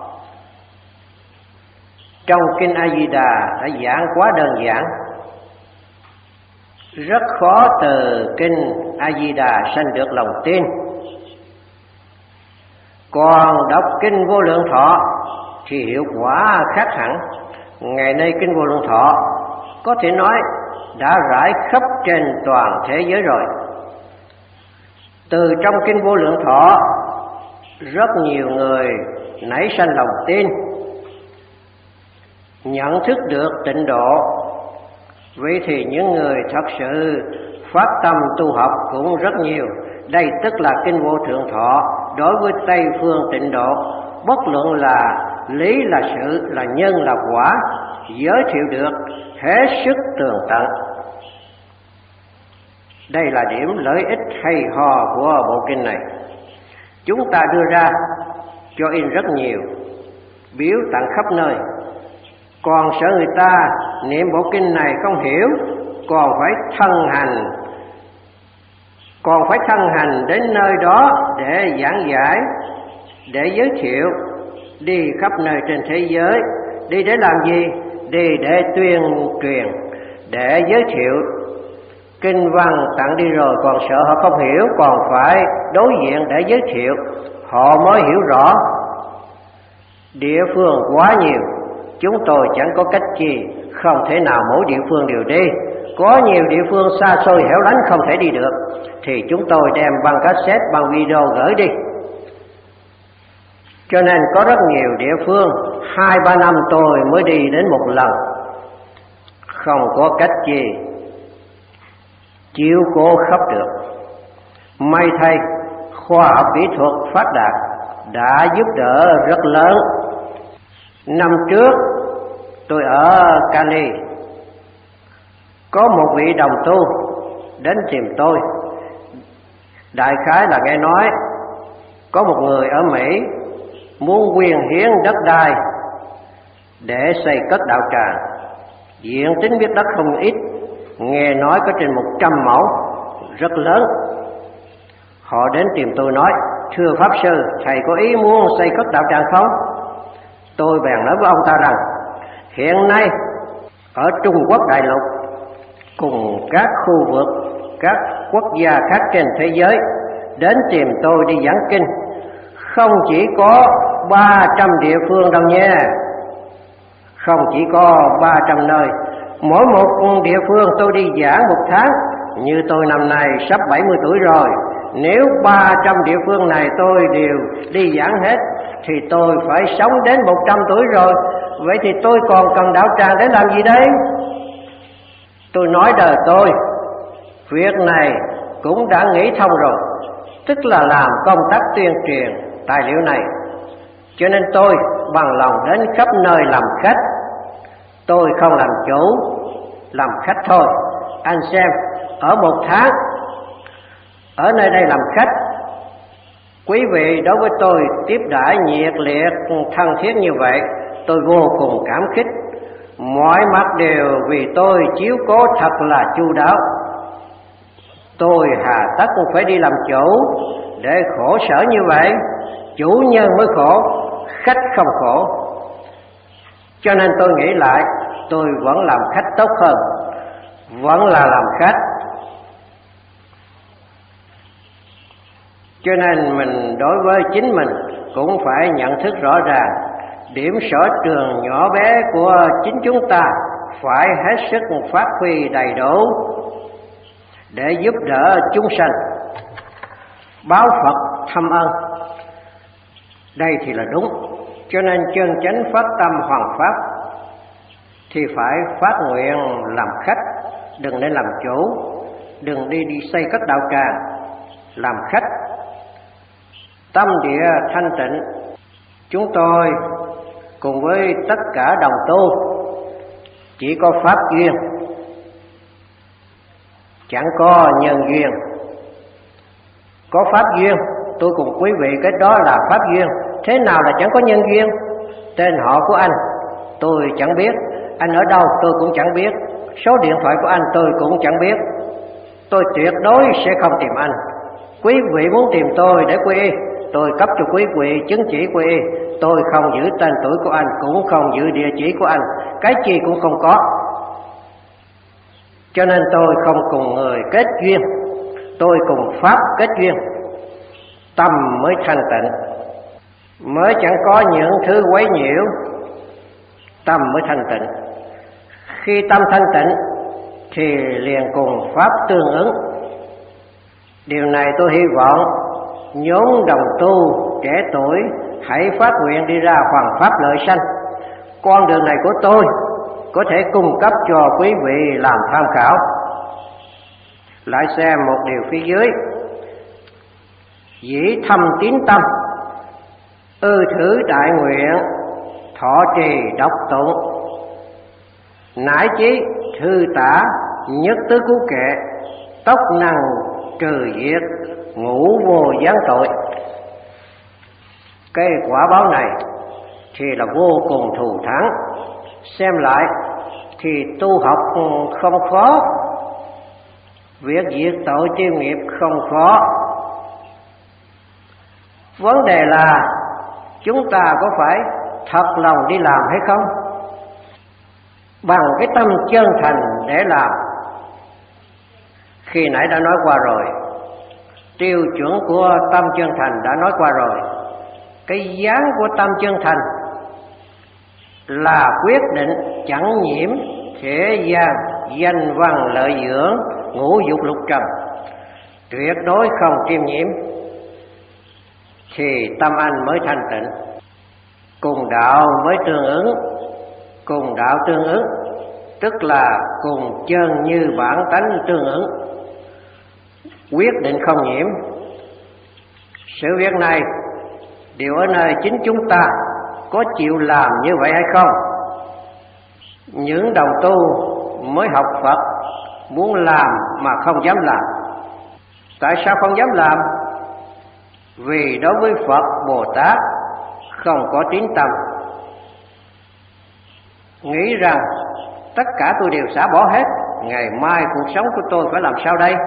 Speaker 1: Trong Kinh A Di Đà đã giảng quá đơn giản, rất khó từ Kinh A Di Đà sanh được lòng tin. Còn đọc Kinh Vô Lượng Thọ thì hiệu quả khác hẳn. Ngày nay Kinh Vô Lượng Thọ có thể nói đã rải khắp trên toàn thế giới rồi. Từ trong Kinh Vô Lượng Thọ, rất nhiều người nảy sanh lòng tin, nhận thức được tịnh độ. Vậy thì những người thật sự phát tâm tu học cũng rất nhiều. Đây tức là Kinh Vô Thượng Thọ đối với Tây phương tịnh độ, bất luận là lý là sự, là nhân là quả, giới thiệu được hết sức tường tận. Đây là điểm lợi ích hay ho của bộ kinh này. Chúng ta đưa ra cho in rất nhiều, biếu tặng khắp nơi. Còn sợ người ta niệm bộ kinh này không hiểu, còn phải thân hành, còn phải thân hành đến nơi đó để giảng giải, để giới thiệu, đi khắp nơi trên thế giới. Đi để làm gì? Đi để tuyên truyền, để giới thiệu. Kinh văn tặng đi rồi còn sợ họ không hiểu, còn phải đối diện để giới thiệu, họ mới hiểu rõ. Địa phương quá nhiều, chúng tôi chẳng có cách chi, không thể nào mỗi địa phương đều đi. Có nhiều địa phương xa xôi hẻo lánh không thể đi được, thì chúng tôi đem băng cassette, băng video gửi đi. Cho nên có rất nhiều địa phương hai ba năm tôi mới đi đến một lần, không có cách gì chiếu cố khắp được. May thay khoa học kỹ thuật phát đạt đã giúp đỡ rất lớn. Năm trước tôi ở Cali, có một vị đồng tu đến tìm tôi. Đại khái là nghe nói có một người ở Mỹ muốn quyên hiến đất đai để xây cất đạo tràng. Diện tích miếng đất không ít, nghe nói có trên một trăm mẫu, rất lớn. Họ đến tìm tôi nói: thưa Pháp Sư, thầy có ý muốn xây cất đạo tràng không? Tôi bèn nói với ông ta rằng hiện nay ở Trung Quốc đại lục cùng các khu vực, các quốc gia khác trên thế giới đến tìm tôi đi giảng kinh không chỉ có ba trăm địa phương đâu nha. Không chỉ có ba trăm nơi, mỗi một địa phương tôi đi giảng một tháng. Như tôi năm nay sắp bảy mươi tuổi rồi, nếu ba trăm địa phương này tôi đều đi giảng hết thì tôi phải sống đến một trăm tuổi rồi. Vậy thì tôi còn cần đạo tràng để làm gì đấy? Tôi nói đời tôi, việc này cũng đã nghĩ thông rồi, tức là làm công tác tuyên truyền tài liệu này. Cho nên tôi bằng lòng đến khắp nơi làm khách. Tôi không làm chủ, làm khách thôi. Anh xem, ở một tháng ở nơi đây làm khách, quý vị đối với tôi tiếp đãi nhiệt liệt thân thiết như vậy, tôi vô cùng cảm kích. Mọi mặt đều vì tôi chiếu cố thật là chu đáo. Tôi hà tất phải đi làm chủ để khổ sở như vậy. Chủ nhân mới khổ, khách không khổ. Cho nên tôi nghĩ lại, tôi vẫn làm khách tốt hơn, vẫn là làm khách. Cho nên mình đối với chính mình cũng phải nhận thức rõ ràng điểm sở trường nhỏ bé của chính chúng ta, phải hết sức phát huy đầy đủ để giúp đỡ chúng sanh, báo Phật thâm ân. Đây thì là đúng. Cho nên chân chánh phát tâm hoàn pháp thì phải phát nguyện làm khách, đừng nên làm chủ, đừng đi đi xây cất đạo tràng, làm khách. Tâm địa thanh tịnh, chúng tôi cùng với tất cả đồng tu chỉ có pháp duyên, chẳng có nhân duyên. Có pháp duyên, tôi cùng quý vị cái đó là pháp duyên. Thế nào là chẳng có nhân duyên? Tên họ của anh tôi chẳng biết, anh ở đâu tôi cũng chẳng biết, số điện thoại của anh tôi cũng chẳng biết. Tôi tuyệt đối sẽ không tìm anh. Quý vị muốn tìm tôi để quy y, tôi cấp cho quý vị chứng chỉ quy y. Tôi không giữ tên tuổi của anh, cũng không giữ địa chỉ của anh, cái chi cũng không có. Cho nên tôi không cùng người kết duyên, tôi cùng pháp kết duyên. Tâm mới thanh tịnh, mới chẳng có những thứ quấy nhiễu, tâm mới thanh tịnh. Khi tâm thanh tịnh thì liền cùng pháp tương ứng. Điều này tôi hy vọng nhóm đồng tu trẻ tuổi hãy phát nguyện đi ra hoàn pháp lợi sanh. Con đường này của tôi có thể cung cấp cho quý vị làm tham khảo. Lại xem một điều phía dưới: dĩ thâm tín tâm, ư thử đại nguyện, thọ trì độc tụng, nải chí thư tả, nhất tứ cứu kệ, tốc năng trừ diệt, ngũ vô gián tội. Cái quả báo này thì là vô cùng thù thắng. Xem lại thì tu học không khó, việc diệt tội tiêu nghiệp không khó. Vấn đề là chúng ta có phải thật lòng đi làm hay không, bằng cái tâm chân thành để làm. Khi nãy đã nói qua rồi, tiêu chuẩn của tâm chân thành đã nói qua rồi. Cái dáng của tâm chân thành là quyết định chẳng nhiễm thế gian danh văn lợi dưỡng ngũ dục lục trần, tuyệt đối không tiêm nhiễm, thì tâm anh mới thanh tịnh. Cùng đạo mới tương ứng, cùng đạo tương ứng tức là cùng chân như bản tánh tương ứng, quyết định không nhiễm. Sự việc này đều ở nơi chính chúng ta có chịu làm như vậy hay không. Những đồng tu mới học Phật muốn làm mà không dám làm. Tại sao không dám làm? Vì đối với Phật Bồ Tát không có tín tâm, nghĩ rằng tất cả tôi đều xả bỏ hết, ngày mai cuộc sống của tôi phải làm sao đây?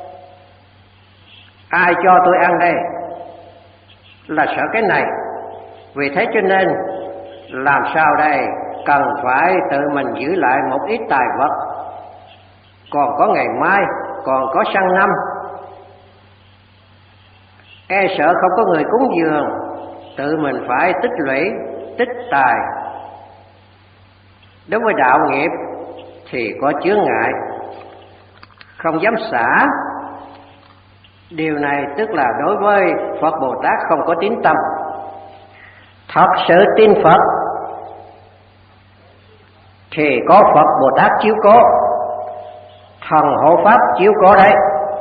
Speaker 1: Ai cho tôi ăn đây? Là sợ cái này. Vì thế cho nên làm sao đây? Cần phải tự mình giữ lại một ít tài vật, còn có ngày mai, còn có sang năm. E sợ không có người cúng dường, tự mình phải tích lũy, tích tài. Đối với đạo nghiệp thì có chướng ngại, không dám xả. Điều này tức là đối với Phật Bồ Tát không có tín tâm. Thật sự tin Phật thì có Phật Bồ Tát chiếu cố, thần hộ pháp chiếu cố đấy.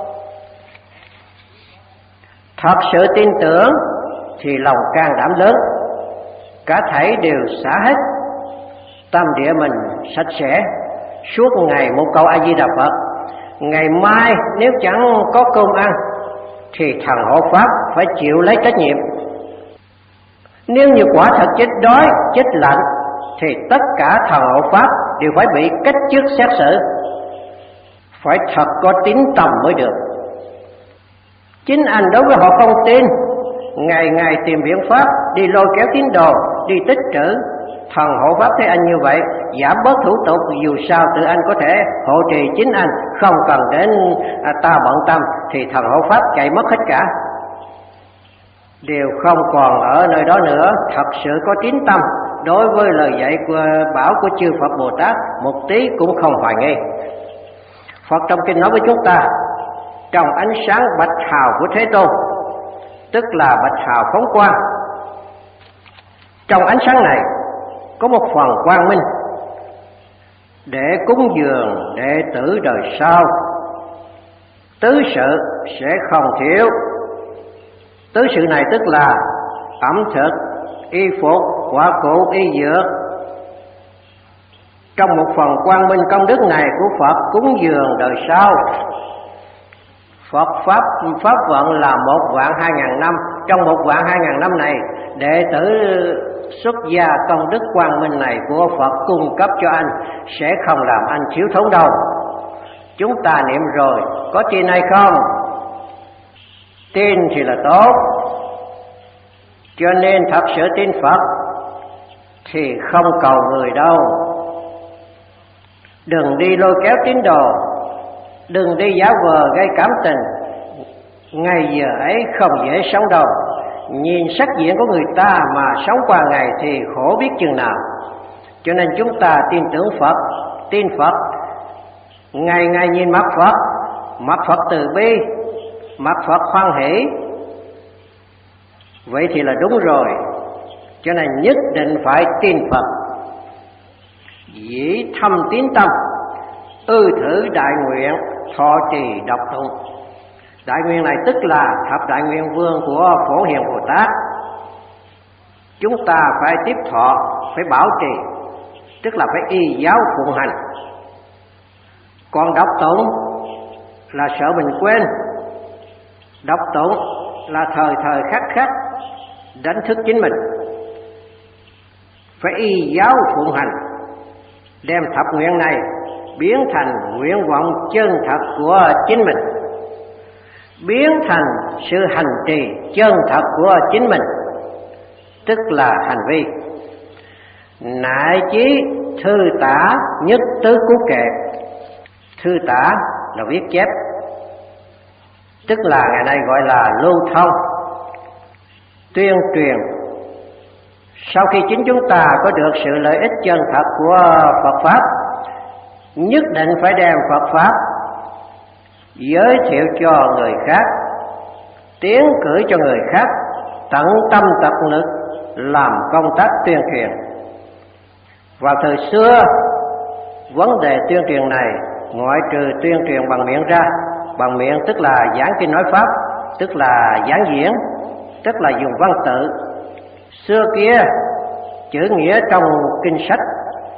Speaker 1: Thật sự tin tưởng thì lòng can đảm lớn, cả thảy đều xả hết, tâm địa mình sạch sẽ, suốt ngày một câu A Di Đà Phật. Ngày mai nếu chẳng có cơm ăn thì thần hộ pháp phải chịu lấy trách nhiệm. Nếu như quả thật chết đói, chết lạnh thì tất cả thần hộ pháp đều phải bị cách chức xét xử. Phải thật có tín tâm mới được. Chính anh đối với họ không tin, ngày ngày tìm biện pháp đi lôi kéo tín đồ, đi tích trữ. Thần hộ pháp thấy anh như vậy, giảm bớt thủ tục, dù sao tự anh có thể hộ trì chính anh, không cần đến à, ta bận tâm, thì thần hộ pháp chạy mất hết cả, đều không còn ở nơi đó nữa. Thật sự có tín tâm đối với lời dạy của bảo của chư Phật Bồ Tát, một tí cũng không hoài nghi. Phật trong kinh nói với chúng ta, trong ánh sáng bạch hào của Thế Tôn, tức là bạch hào phóng quang, trong ánh sáng này có một phần quang minh để cúng dường đệ tử đời sau. Tứ sự sẽ không thiếu. Tứ sự này tức là ẩm thực, y phục, quả cụ, y dược. Trong một phần quang minh công đức này của Phật cúng dường đời sau, Phật Pháp Pháp vận là một vạn hai ngàn năm. Trong một vạn hai ngàn năm này, đệ tử xuất gia công đức quang minh này của Phật cung cấp cho anh sẽ không làm anh thiếu thốn đâu. Chúng ta niệm rồi, có tin hay không? Tin thì là tốt. Cho nên thật sự tin Phật thì không cầu người đâu. Đừng đi lôi kéo tín đồ, đừng đi giả vờ gây cảm tình. Ngày giờ ấy không dễ sống đâu. Nhìn sắc diện của người ta mà sống qua ngày thì khổ biết chừng nào. Cho nên chúng ta tin tưởng Phật, tin Phật, ngày ngày nhìn mặt Phật, mặt Phật từ bi, mặt Phật hoan hỷ. Vậy thì là đúng rồi. Cho nên nhất định phải tin Phật. Dĩ thâm tín tâm, ư thử đại nguyện, thọ trì độc tụng. Đại nguyện này tức là thập đại nguyện vương của Phổ Hiền Bồ Tát. Chúng ta phải tiếp thọ, phải bảo trì, tức là phải y giáo phụng hành. Còn độc tụng là sợ mình quên. Độc tụng là thời thời khắc khắc đánh thức chính mình. Phải y giáo phụng hành, đem thập nguyện này biến thành nguyện vọng chân thật của chính mình, biến thành sự hành trì chân thật của chính mình, tức là hành vi. Nại chí thư tả nhất tứ cú kệ. Thư tả là viết chép, tức là ngày nay gọi là lưu thông, tuyên truyền. Sau khi chính chúng ta có được sự lợi ích chân thật của Phật Pháp, nhất định phải đem Phật Pháp giới thiệu cho người khác, tiến cử cho người khác, tận tâm tận lực làm công tác tuyên truyền. Vào thời xưa, vấn đề tuyên truyền này ngoại trừ tuyên truyền bằng miệng ra, bằng miệng tức là giảng kinh nói pháp, tức là giảng diễn, tức là dùng văn tự. Xưa kia chữ nghĩa trong kinh sách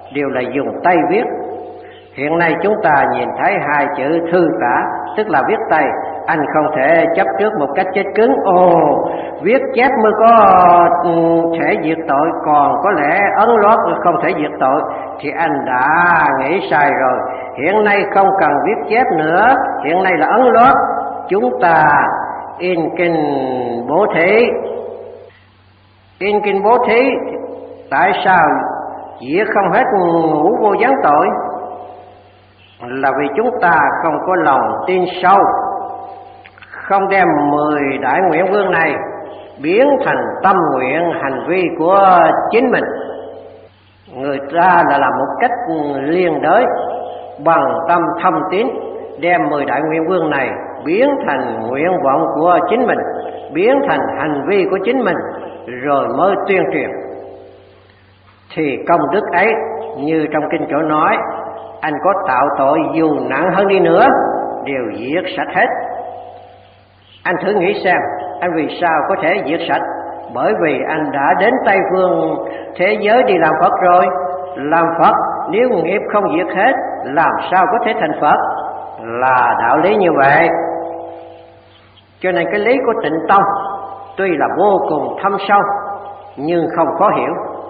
Speaker 1: đều là dùng tay viết. Hiện nay chúng ta nhìn thấy hai chữ thư tả, tức là viết tay. Anh không thể chấp trước một cách chết cứng, ồ, viết chép mới có thể diệt tội, còn có lẽ ấn lót không thể diệt tội, thì anh đã nghĩ sai rồi. Hiện nay không cần viết chép nữa, hiện nay là ấn lót. Chúng ta in kinh bố thí. In kinh bố thí, tại sao diệt không hết ngũ vô gián tội? Là vì chúng ta không có lòng tin sâu, không đem mười đại nguyện vương này biến thành tâm nguyện hành vi của chính mình. Người ta là làm một cách liên đới, bằng tâm thâm tín, đem mười đại nguyện vương này biến thành nguyện vọng của chính mình, biến thành hành vi của chính mình, rồi mới tuyên truyền. Thì công đức ấy, như trong kinh chỗ nói, anh có tạo tội dù nặng hơn đi nữa, đều diệt sạch hết. Anh thử nghĩ xem, anh vì sao có thể diệt sạch? Bởi vì anh đã đến Tây Phương thế giới đi làm Phật rồi. Làm Phật nếu nghiệp không diệt hết, làm sao có thể thành Phật? Là đạo lý như vậy. Cho nên cái lý của Tịnh Tông tuy là vô cùng thâm sâu, nhưng không khó hiểu.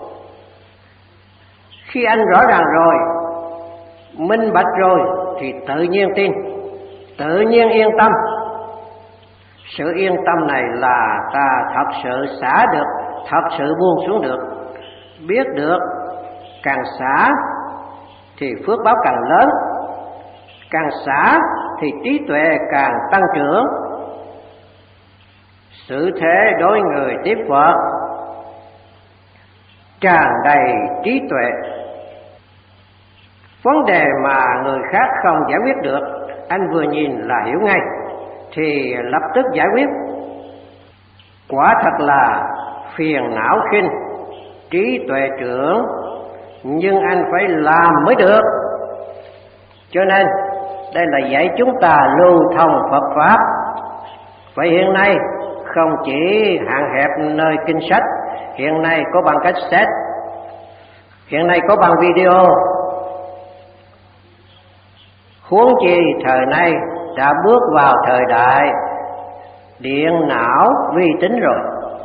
Speaker 1: Khi anh rõ ràng rồi, minh bạch rồi, thì tự nhiên tin, tự nhiên yên tâm. Sự yên tâm này là ta thật sự xả được, thật sự buông xuống được. Biết được, càng xả thì phước báo càng lớn, càng xả thì trí tuệ càng tăng trưởng. Sự thế đối người tiếp Phật tràn đầy trí tuệ. Vấn đề mà người khác không giải quyết được, anh vừa nhìn là hiểu ngay, thì lập tức giải quyết. Quả thật là phiền não khinh, trí tuệ trưởng, nhưng anh phải làm mới được. Cho nên đây là dạy chúng ta lưu thông Phật Pháp. Vậy hiện nay không chỉ hạn hẹp nơi kinh sách, hiện nay có bằng cassette, hiện nay có bằng video. Huống chi thời nay đã bước vào thời đại điện não vi tính rồi.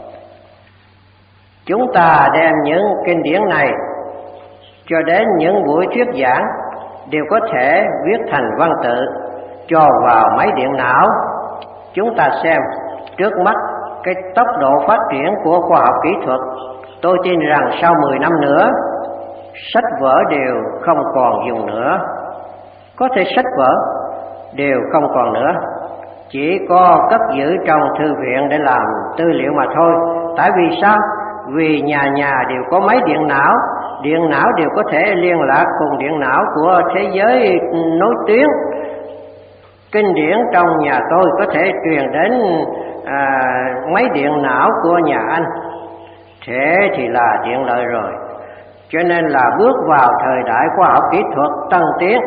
Speaker 1: Chúng ta đem những kinh điển này cho đến những buổi thuyết giảng đều có thể viết thành văn tự, cho vào máy điện não. Chúng ta xem trước mắt cái tốc độ phát triển của khoa học kỹ thuật, tôi tin rằng sau mười năm nữa, sách vở đều không còn dùng nữa. Có thể sách vở đều không còn nữa, chỉ có cất giữ trong thư viện để làm tư liệu mà thôi. Tại vì sao? Vì nhà nhà đều có máy điện não, điện não đều có thể liên lạc cùng điện não của thế giới nối tuyến. Kinh điển trong nhà tôi có thể truyền đến à, máy điện não của nhà anh. Thế thì là tiện lợi rồi. Cho nên là bước vào thời đại khoa học kỹ thuật tân tiến.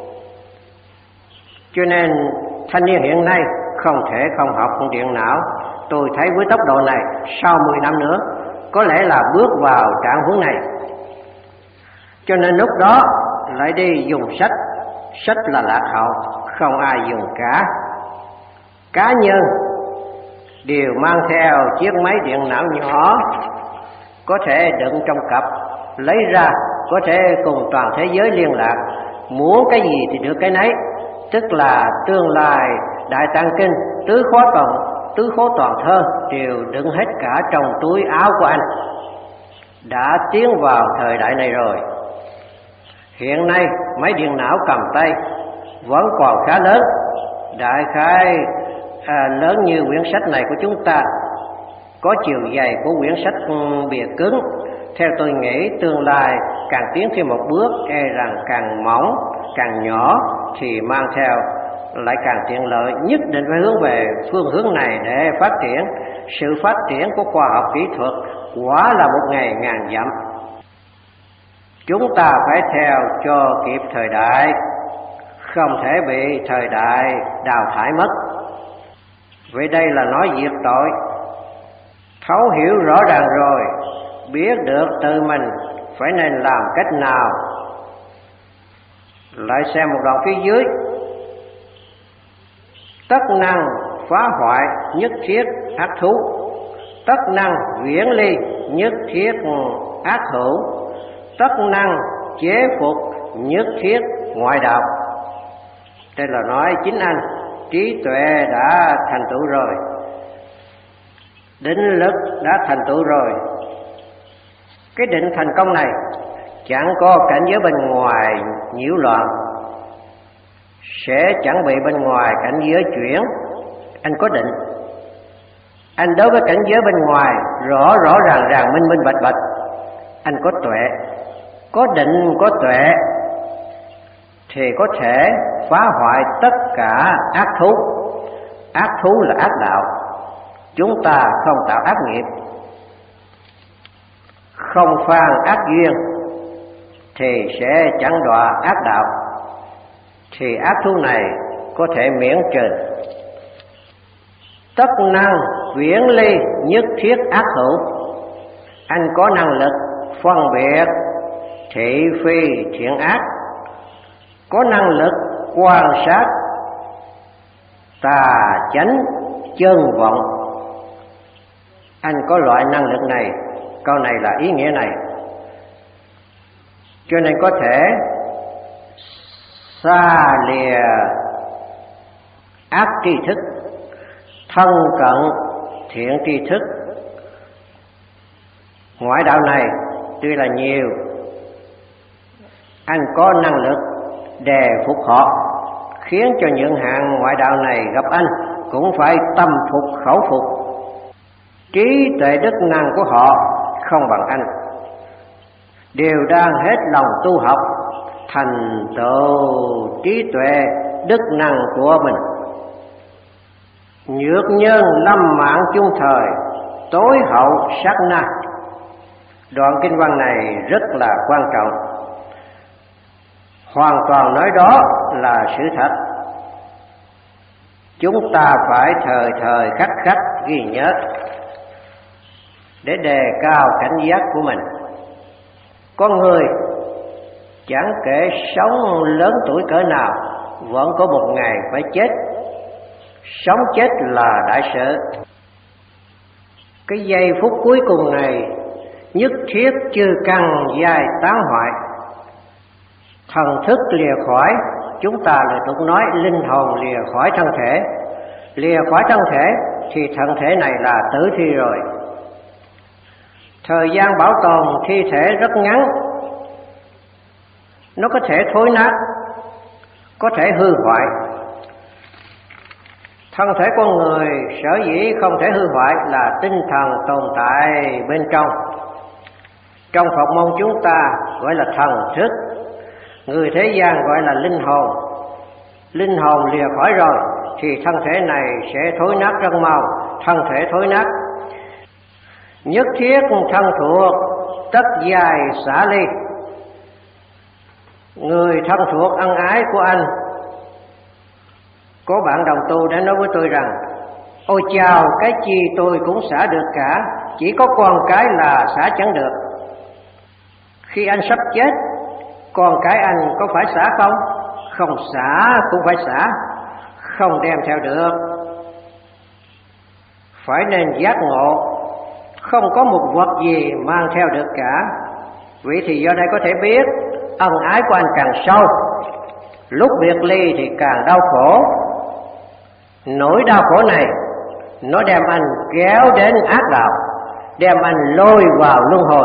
Speaker 1: Cho nên thanh niên hiện nay không thể không học điện não. Tôi thấy với tốc độ này, sau mười năm nữa có lẽ là bước vào trạng huống này. Cho nên lúc đó lại đi dùng sách. Sách là lạc hậu, không ai dùng cả. Cá nhân đều mang theo chiếc máy điện não nhỏ, có thể đựng trong cặp, lấy ra có thể cùng toàn thế giới liên lạc. Muốn cái gì thì được cái nấy. Tức là tương lai Đại Tạng Kinh, tứ khóa toàn, tứ khóa toàn thơ đều đựng hết cả trong túi áo của anh. Đã tiến vào thời đại này rồi. Hiện nay máy điện não cầm tay vẫn còn khá lớn, đại khái à, lớn như quyển sách này của chúng ta. Có chiều dày của quyển sách bìa cứng. Theo tôi nghĩ tương lai càng tiến thêm một bước, e rằng càng mỏng, càng nhỏ thì mang theo lại càng tiện lợi. Nhất định phải hướng về phương hướng này để phát triển. Sự phát triển của khoa học kỹ thuật quả là một ngày ngàn dặm. Chúng ta phải theo cho kịp thời đại, không thể bị thời đại đào thải mất. Vậy đây là nói diệt tội. Thấu hiểu rõ ràng rồi, biết được tự mình phải nên làm cách nào Lại xem một đoạn phía dưới: tất năng phá hoại nhất thiết ác thú, tất năng viễn ly nhất thiết ác hữu, tất năng chế phục nhất thiết ngoại đạo. Đây là nói chính anh trí tuệ đã thành tựu rồi, định lực đã thành tựu rồi. Cái định thành công này chẳng có cảnh giới bên ngoài nhiễu loạn, sẽ chẳng bị bên ngoài cảnh giới chuyển. Anh có định, anh đối với cảnh giới bên ngoài rõ rõ ràng ràng, minh minh bạch bạch. Anh có tuệ, có định có tuệ thì có thể phá hoại tất cả ác thú. Ác thú là ác đạo, chúng ta không tạo ác nghiệp, không phan ác duyên thì sẽ chẳng đọa ác đạo, thì ác thú này có thể miễn trừ. Tất năng viễn ly nhất thiết ác hữu, anh có năng lực phân biệt thị phi thiện ác, có năng lực quan sát tà chánh chân vọng. Anh có loại năng lực này. Câu này là ý nghĩa này. Cho nên có thể xa lìa ác tri thức, thân cận thiện tri thức. Ngoại đạo này tuy là nhiều, anh có năng lực đề phục họ, khiến cho những hạng ngoại đạo này gặp anh cũng phải tâm phục khẩu phục. Trí tuệ đức năng của họ không bằng anh, đều đang hết lòng tu học thành tựu trí tuệ đức năng của mình. Nhược nhân lâm mạng chung thời, tối hậu sát na. Đoạn kinh văn này rất là quan trọng, hoàn toàn nói đó là sự thật. Chúng ta phải thời thời khắc khắc ghi nhớ để đề cao cảnh giác của mình. Con người chẳng kể sống lớn tuổi cỡ nào, vẫn có một ngày phải chết. Sống chết là đại sự. Cái giây phút cuối cùng này nhất thiết chư căn giai tán hoại, thần thức lìa khỏi. Chúng ta lại tục nói linh hồn lìa khỏi thân thể. Lìa khỏi thân thể thì thân thể này là tử thi rồi. Thời gian bảo tồn thi thể rất ngắn, nó có thể thối nát, có thể hư hoại. Thân thể con người sở dĩ không thể hư hoại là tinh thần tồn tại bên trong. Trong Phật môn chúng ta gọi là thần thức, người thế gian gọi là linh hồn. Linh hồn lìa khỏi rồi thì thân thể này sẽ thối nát rất mau. Thân thể thối nát, nhất thiết thân thuộc tất dài xả ly. Người thân thuộc ân ái của anh, có bạn đồng tu đã nói với tôi rằng: ôi chào, cái chi tôi cũng xả được cả, chỉ có con cái là xả chẳng được. Khi anh sắp chết, con cái anh có phải xả không? Không xả cũng phải xả, không đem theo được. Phải nên giác ngộ, không có một vật gì mang theo được cả. Vậy thì do đây có thể biết ân ái của anh càng sâu, lúc biệt ly thì càng đau khổ. Nỗi đau khổ này nó đem anh kéo đến ác đạo, đem anh lôi vào luân hồi.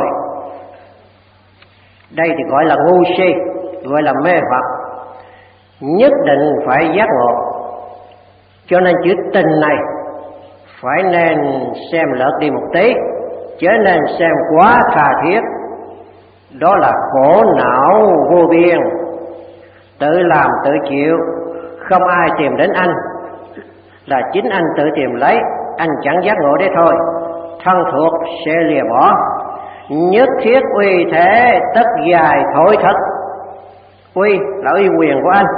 Speaker 1: Đây thì gọi là ngu si, gọi là mê hoặc. Nhất định phải giác ngộ. Cho nên chữ tình này phải nên xem lợt đi một tí, chớ nên xem quá tha thiết. Đó là khổ não vô biên, tự làm tự chịu, không ai tìm đến anh, là chính anh tự tìm lấy. Anh chẳng giác ngộ đấy thôi, thân thuộc sẽ lìa bỏ. Nhất thiết uy thế tất dài thổi thất. Uy là uy quyền của anh,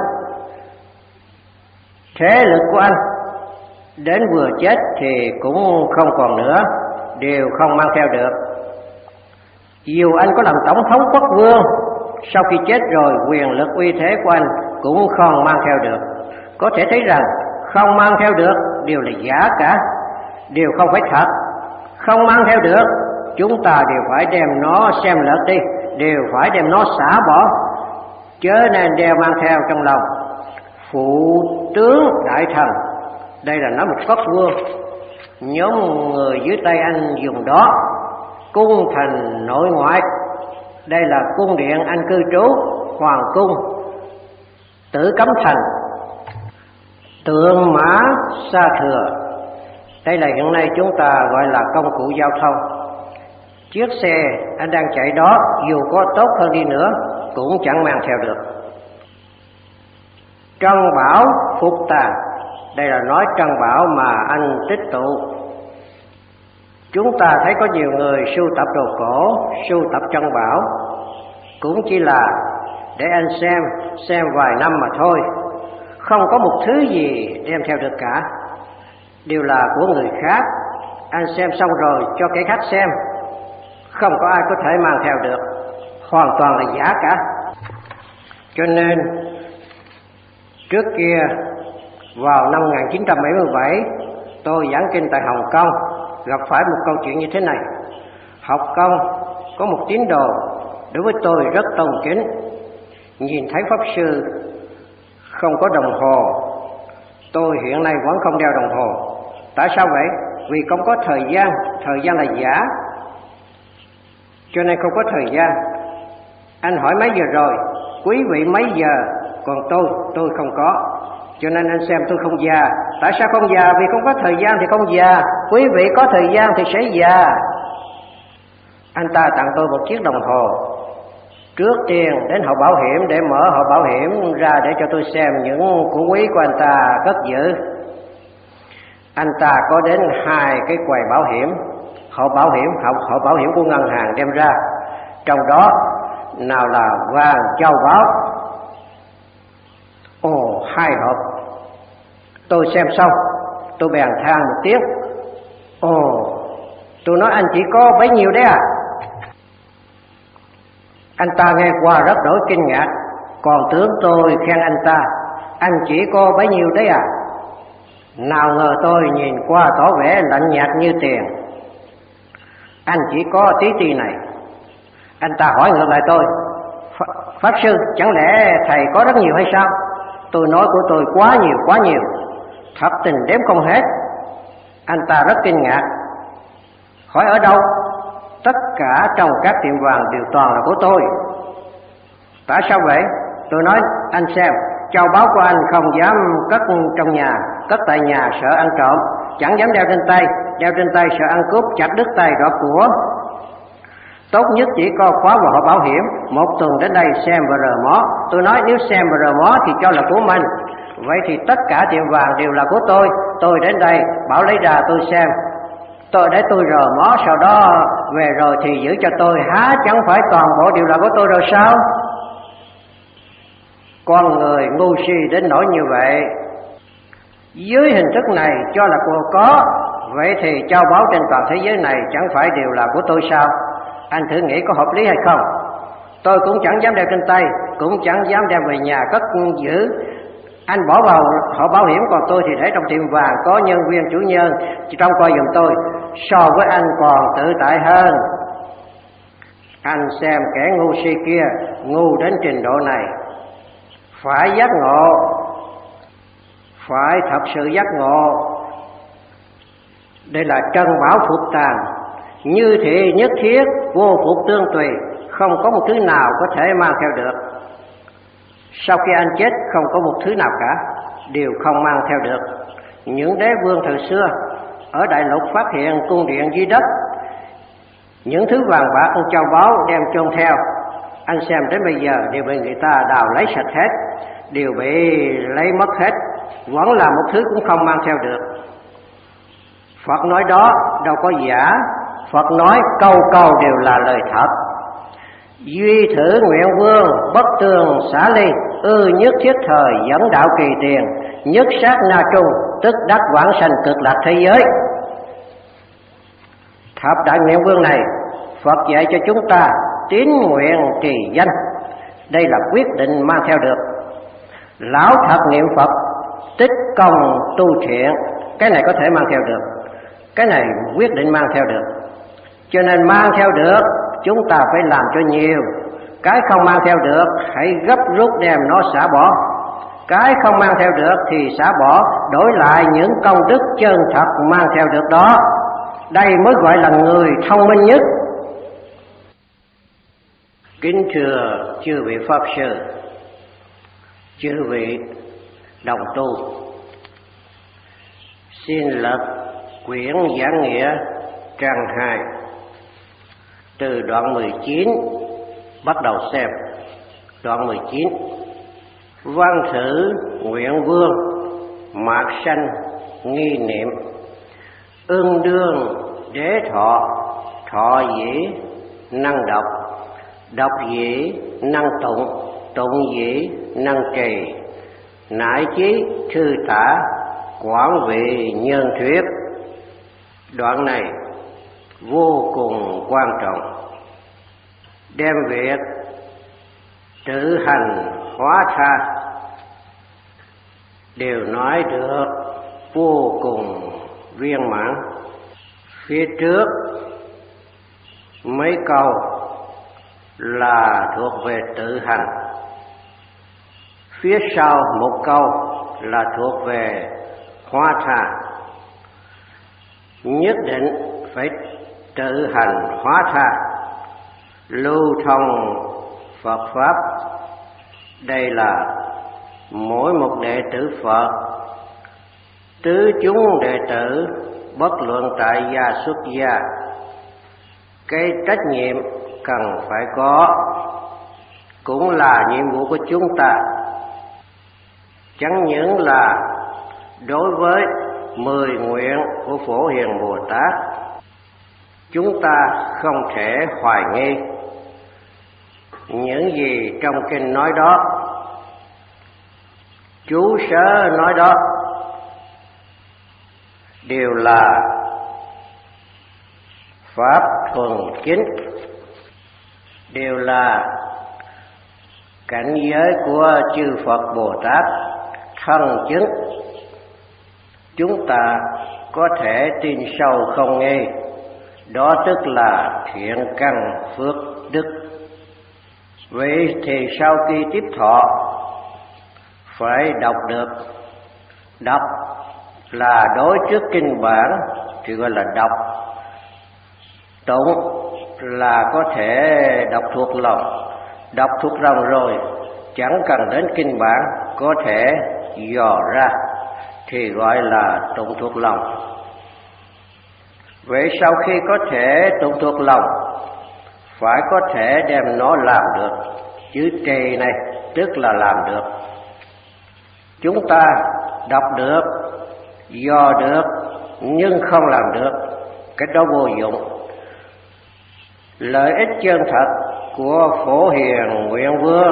Speaker 1: thế lực của anh, đến vừa chết thì cũng không còn nữa, đều không mang theo được. Dù anh có làm tổng thống quốc vương, sau khi chết rồi quyền lực uy thế của anh cũng không mang theo được. Có thể thấy rằng không mang theo được đều là giả cả, đều không phải thật. Không mang theo được, chúng ta đều phải đem nó xem lật đi, đều phải đem nó xả bỏ, chớ nên đeo mang theo trong lòng. Phụ tướng đại thần, đây là nói một quốc vương. Nhóm người dưới tay anh dùng đó. Cung thành nội ngoại, đây là cung điện anh cư trú. Hoàng cung, Tử Cấm Thành, Tượng Mã Sa Thừa, đây là hiện nay chúng ta gọi là công cụ giao thông. Chiếc xe anh đang chạy đó dù có tốt hơn đi nữa cũng chẳng mang theo được. Trân bảo phục tàn, đây là nói trân bảo mà anh tích tụ. Chúng ta thấy có nhiều người sưu tập đồ cổ, sưu tập trân bảo, cũng chỉ là để anh xem, xem vài năm mà thôi. Không có một thứ gì đem theo được cả, đều là của người khác. Anh xem xong rồi cho kẻ khác xem, không có ai có thể mang theo được, hoàn toàn là giả cả. Cho nên trước kia vào năm một nghìn chín trăm bảy mươi bảy, tôi giảng kinh tại Hồng Kông, gặp phải một câu chuyện như thế này. Học Công có một tín đồ đối với tôi rất tôn kính, nhìn thấy pháp sư không có đồng hồ. Tôi hiện nay vẫn không đeo đồng hồ. Tại sao vậy? Vì không có thời gian, thời gian là giả, cho nên không có thời gian. Anh hỏi mấy giờ rồi? Quý vị mấy giờ? Còn tôi, tôi không có, cho nên anh xem tôi không già. Tại sao không già? Vì không có thời gian thì không già. Quý vị có thời gian thì sẽ già. Anh ta tặng tôi một chiếc đồng hồ. Trước tiên đến hộp bảo hiểm để mở hộp bảo hiểm ra để cho tôi xem những của quý của anh ta cất giữ. Anh ta có đến hai cái quầy bảo hiểm, hộp bảo hiểm, hộp, hộp bảo hiểm của ngân hàng đem ra. Trong đó nào là vàng châu báu. Ồ, hai hộp. Tôi xem xong, tôi bèn than một tiếng. Ồ, tôi nói anh chỉ có bấy nhiêu đấy à? Anh ta nghe qua rất đổi kinh ngạc, còn tưởng tôi khen anh ta. Anh chỉ có bấy nhiêu đấy à? Nào ngờ tôi nhìn qua tỏ vẻ lạnh nhạt như tiền. Anh chỉ có tí ti này. Anh ta hỏi ngược lại tôi, Pháp sư, chẳng lẽ thầy có rất nhiều hay sao? Tôi nói của tôi quá nhiều, quá nhiều, thật tình đếm không hết. Anh ta rất kinh ngạc, hỏi ở đâu? Tất cả trong các tiệm vàng đều toàn là của tôi. Tại sao vậy? Tôi nói, anh xem, châu báu của anh không dám cất trong nhà, cất tại nhà sợ ăn trộm, chẳng dám đeo trên tay, đeo trên tay sợ ăn cướp chặt đứt tay đoạt của. Tốt nhất chỉ có khóa vào hộp bảo hiểm, một tuần đến đây xem và rờ mó. Tôi nói nếu xem và rờ mó thì cho là của mình. Vậy thì tất cả tiệm vàng đều là của tôi. Tôi đến đây bảo lấy ra tôi xem, tôi để tôi rờ mó, sau đó về rồi thì giữ cho tôi. Há chẳng phải toàn bộ đều là của tôi rồi sao? Con người ngu si đến nỗi như vậy, dưới hình thức này cho là của có. Vậy thì châu báu trên toàn thế giới này chẳng phải đều là của tôi sao? Anh thử nghĩ có hợp lý hay không? Tôi cũng chẳng dám đeo trên tay, cũng chẳng dám đem về nhà cất giữ. Anh bỏ vào hộp bảo hiểm, còn tôi thì để trong tiệm vàng có nhân viên chủ nhân trông coi giùm tôi. So với anh còn tự tại hơn. Anh xem kẻ ngu si kia ngu đến trình độ này, phải giác ngộ, phải thật sự giác ngộ. Đây là trân bảo phục tàn, như thị nhất thiết, vô phục tương tùy, không có một thứ nào có thể mang theo được. Sau khi anh chết không có một thứ nào cả, đều không mang theo được. Những đế vương thời xưa ở đại lục phát hiện cung điện dưới đất, những thứ vàng bạc châu báu đem chôn theo, anh xem đến bây giờ đều bị người ta đào lấy sạch hết, đều bị lấy mất hết, vẫn là một thứ cũng không mang theo được. Phật nói đó đâu có giả, Phật nói câu câu đều là lời thật. Duy thử nguyện vương, bất tường xả ly, ư nhất thiết thời dẫn đạo kỳ tiền, nhất sát na trung, tức đắc vãng sanh cực lạc thế giới. Thập đại nguyện vương này, Phật dạy cho chúng ta tín nguyện trì danh, Đây là quyết định mang theo được. Lão thật niệm Phật, tích công tu thiện, cái này có thể mang theo được, cái này quyết định mang theo được. Cho nên mang theo được, chúng ta phải làm cho nhiều. Cái không mang theo được, hãy gấp rút đem nó xả bỏ. Cái không mang theo được thì xả bỏ, đổi lại những công đức chân thật mang theo được đó. Đây mới gọi là người thông minh nhất. Kính thưa chư vị Pháp Sư, chư vị đồng tu, xin lật quyển giảng nghĩa trang hai, từ đoạn mười chín bắt đầu xem. Đoạn mười chín: Văn thử nguyện vương, mạc sanh nghi niệm, ương đương đế thọ, thọ dĩ năng đọc, đọc dĩ năng tụng, tụng dĩ năng trì, nại chí thư tả, quảng vị nhân thuyết. Đoạn này vô cùng quan trọng, đem việc tự hành hóa tha đều nói được vô cùng viên mãn. Phía trước mấy câu là thuộc về tự hành, phía sau một câu là thuộc về hóa tha. Nhất định phải tự hành hóa tha, lưu thông Phật Pháp. Đây là mỗi một đệ tử Phật, tứ chúng đệ tử, bất luận tại gia xuất gia, cái trách nhiệm cần phải có, cũng là nhiệm vụ của chúng ta. Chẳng những là đối với mười nguyện của Phổ Hiền Bồ Tát, chúng ta không thể hoài nghi những gì trong kinh nói đó, chú sớ nói đó, đều là pháp thuần chính, đều là cảnh giới của chư Phật Bồ Tát thân chứng. Chúng ta có thể tin sâu không nghi, đó tức là thiện căn phước đức. Vậy thì sau khi tiếp thọ phải đọc được. Đọc là đối trước kinh bản thì gọi là đọc. Tụng là có thể đọc thuộc lòng. Đọc thuộc lòng rồi chẳng cần đến kinh bản, có thể dò ra thì gọi là tụng thuộc lòng. Vậy sau khi có thể tụng thuộc lòng, phải có thể đem nó làm được. Chữ trì này tức là làm được. Chúng ta đọc được, dò được, nhưng không làm được, cái đó vô dụng. Lợi ích chân thật của Phổ Hiền Nguyện Vương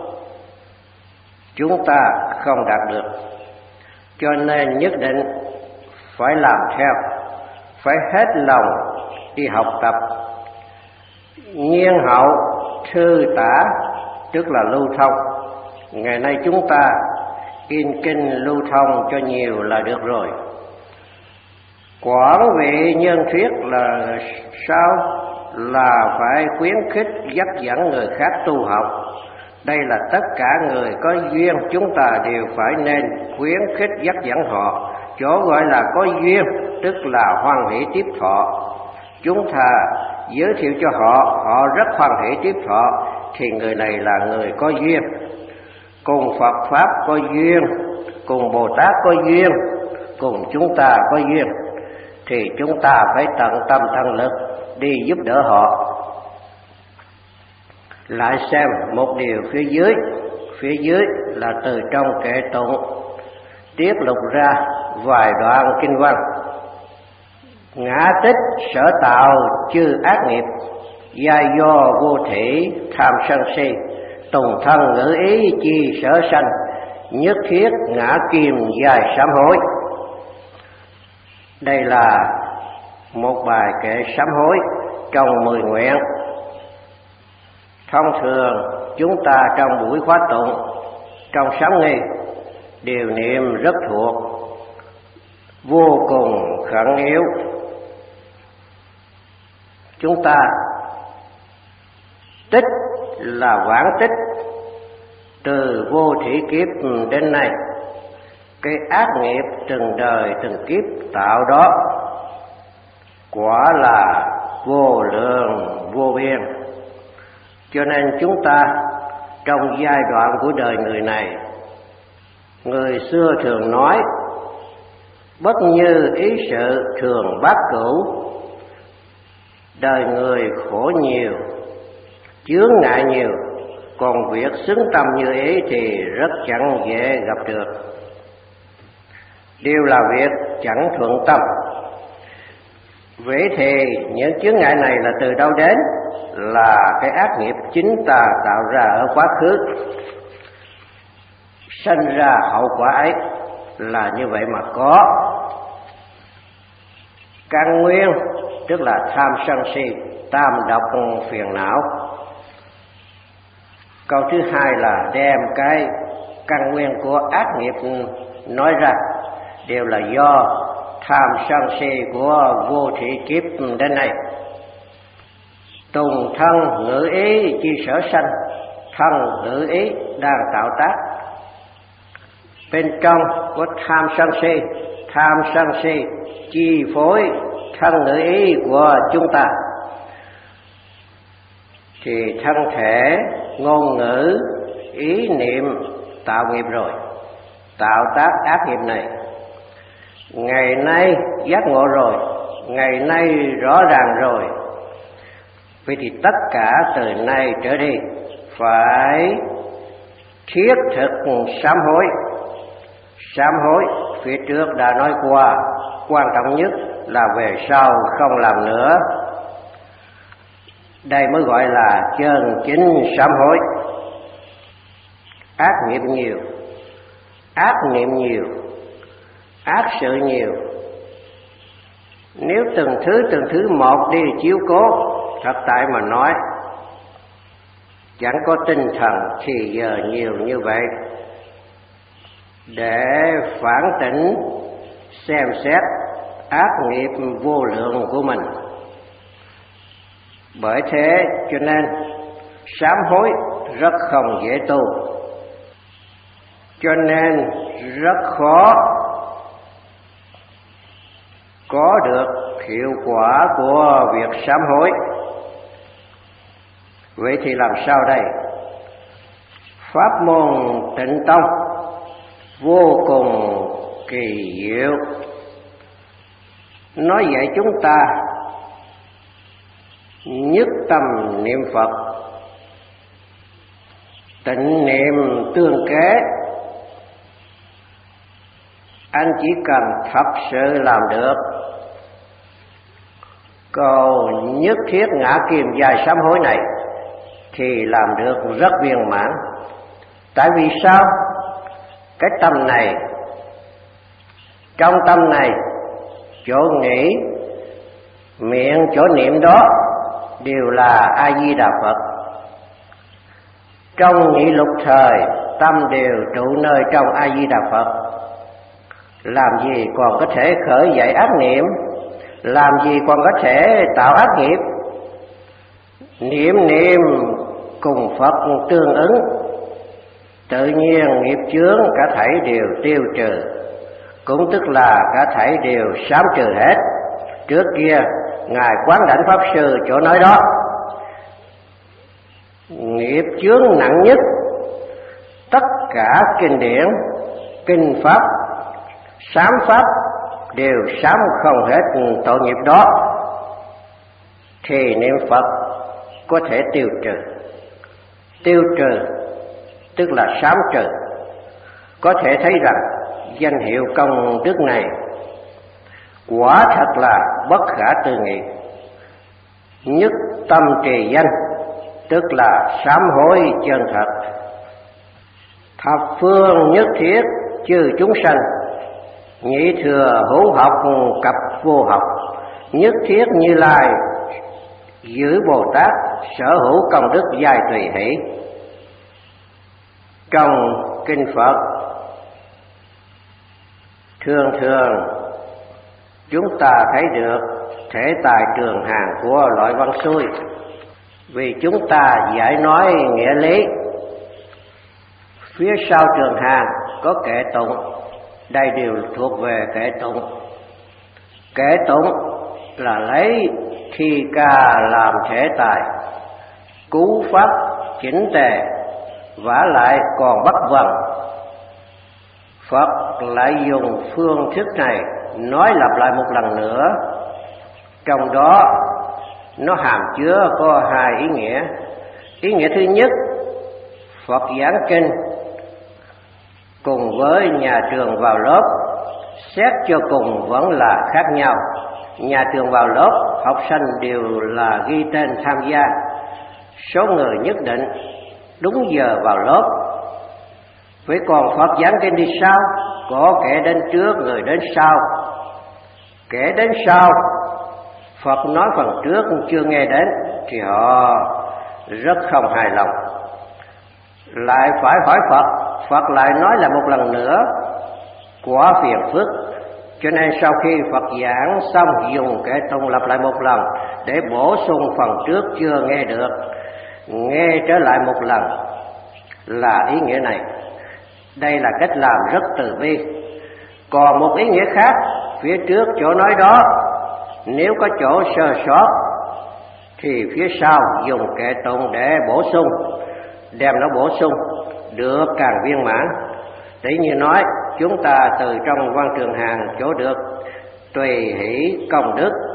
Speaker 1: chúng ta không đạt được, cho nên nhất định phải làm theo, phải hết lòng đi học tập. Nhiên hậu thư tả tức là lưu thông. Ngày nay chúng ta in kinh lưu thông cho nhiều là được rồi. Quảng vị nhân thuyết là sao? Là phải khuyến khích dắt dẫn người khác tu học. Đây là tất cả người có duyên, chúng ta đều phải nên khuyến khích dắt dẫn họ. Chỗ gọi là có duyên tức là hoan hỷ tiếp thọ. Chúng ta giới thiệu cho họ, họ rất hoan hỷ tiếp thọ, thì người này là người có duyên. Cùng Phật Pháp có duyên, cùng Bồ Tát có duyên, cùng chúng ta có duyên, thì chúng ta phải tận tâm tận lực đi giúp đỡ họ. Lại xem một điều phía dưới. Phía dưới là từ trong kệ tụng tiết lục ra vài đoạn kinh văn. Ngã tích sở tạo chư ác nghiệp, giai do vô thị tham sân si, tùng thân ngữ ý chi sở sanh, nhất thiết ngã kim dài sám hối. Đây là một bài kệ sám hối trong mười nguyện. Thông thường chúng ta trong buổi khóa tụng, trong sám nghi đều niệm rất thuộc, vô cùng khẩn yếu. Chúng ta tích là vãng tích, từ vô thủy kiếp đến nay, cái ác nghiệp từng đời từng kiếp tạo đó quả là vô lượng vô biên. Cho nên chúng ta trong giai đoạn của đời người này, người xưa thường nói bất như ý sự thường bát cửu. Đời người khổ nhiều, chướng ngại nhiều, còn việc xứng tâm như ý thì rất chẳng dễ gặp được. Đều là việc chẳng thuận tâm. Vậy thì những chướng ngại này là từ đâu đến? Là cái ác nghiệp chính ta tạo ra ở quá khứ, sanh ra hậu quả ấy là như vậy mà có. Căn nguyên tức là tham sân si, tam độc phiền não. Câu thứ hai là đem cái căn nguyên của ác nghiệp nói ra, đều là do tham sân si của vô thị kiếp đến nay. Tùng thân ngữ ý chi sở sanh, thân ngữ ý đang tạo tác. Bên trong có tham sân si, tham sân si chi phối thân ngữ ý của chúng ta, thì thân thể, ngôn ngữ, ý niệm tạo nghiệp rồi, tạo tác ác nghiệp này. Ngày nay giác ngộ rồi, ngày nay rõ ràng rồi, vậy thì tất cả từ nay trở đi phải thiết thực sám hối. Sám hối phía trước đã nói qua, quan trọng nhất là về sau không làm nữa. Đây mới gọi là chân chính sám hối. Ác nghiệp nhiều, ác niệm nhiều, ác sự nhiều, nếu từng thứ từng thứ một đi chiếu cố, thật tại mà nói chẳng có tinh thần thì giờ nhiều như vậy để phản tỉnh xem xét ác nghiệp vô lượng của mình. Bởi thế cho nên sám hối rất không dễ tu, cho nên rất khó có được hiệu quả của việc sám hối. Vậy thì làm sao đây? Pháp môn Tịnh Tông vô cùng kỳ diệu, nói dạy chúng ta nhất tâm niệm Phật, tịnh niệm tương kế. Anh chỉ cần thật sự làm được câu nhất thiết ngã kim dài sám hối này thì làm được rất viên mãn. Tại vì sao? Cái tâm này, trong tâm này, chỗ nghĩ, miệng chỗ niệm đó đều là A Di Đà Phật. Trong nhị lục thời, tâm đều trụ nơi trong A Di Đà Phật. Làm gì còn có thể khởi dậy ác niệm, làm gì còn có thể tạo ác nghiệp. Niệm niệm cùng Phật tương ứng, tự nhiên nghiệp chướng cả thảy đều tiêu trừ, cũng tức là cả thảy đều sám trừ hết. Trước kia ngài Quán Đảnh Pháp Sư chỗ nói đó, nghiệp chướng nặng nhất tất cả kinh điển, kinh pháp, sám pháp đều sám không hết tội nghiệp đó, thì niệm Phật có thể tiêu trừ. Tiêu trừ tức là sám trừ. Có thể thấy rằng danh hiệu công đức này quả thật là bất khả tư nghị. Nhất tâm trì danh tức là sám hối chân thật. Thập phương nhất thiết chư chúng sanh, nhị thừa hữu học cập vô học, nhất thiết Như Lai giữ Bồ Tát, sở hữu công đức giai tùy hỷ. Trong kinh Phật thường thường chúng ta thấy được thể tài trường hàng của loại văn xuôi, vì chúng ta giải nói nghĩa lý. Phía sau trường hàng có kệ tụng, đây đều thuộc về kệ tụng. Kệ tụng là lấy thi ca làm thể tài, cú pháp chỉnh tề, vả lại còn bắt vần. Phật lại dùng phương thức này nói lặp lại một lần nữa, trong đó nó hàm chứa có hai ý nghĩa. Ý nghĩa thứ nhất, Phật giảng kinh cùng với nhà trường vào lớp, xét cho cùng vẫn là khác nhau. Nhà trường vào lớp, học sinh đều là ghi tên tham gia, số người nhất định, đúng giờ vào lớp. Vậy còn Phật giảng kinh đi sao? Có kẻ đến trước, người đến sau. Kẻ đến sau, Phật nói phần trước chưa nghe đến thì họ rất không hài lòng, lại phải hỏi Phật. Phật lại nói là một lần nữa, quá phiền phức. Cho nên sau khi Phật giảng xong, dùng kệ tụng lặp lại một lần để bổ sung phần trước chưa nghe được, nghe trở lại một lần, là ý nghĩa này. Đây là cách làm rất từ bi. Còn một ý nghĩa khác, phía trước chỗ nói đó, nếu có chỗ sơ sót thì phía sau dùng kệ tụng để bổ sung, đem nó bổ sung được càng viên mãn. Tỷ như nói, chúng ta từ trong văn trường hàng chỗ được tùy hỷ công đức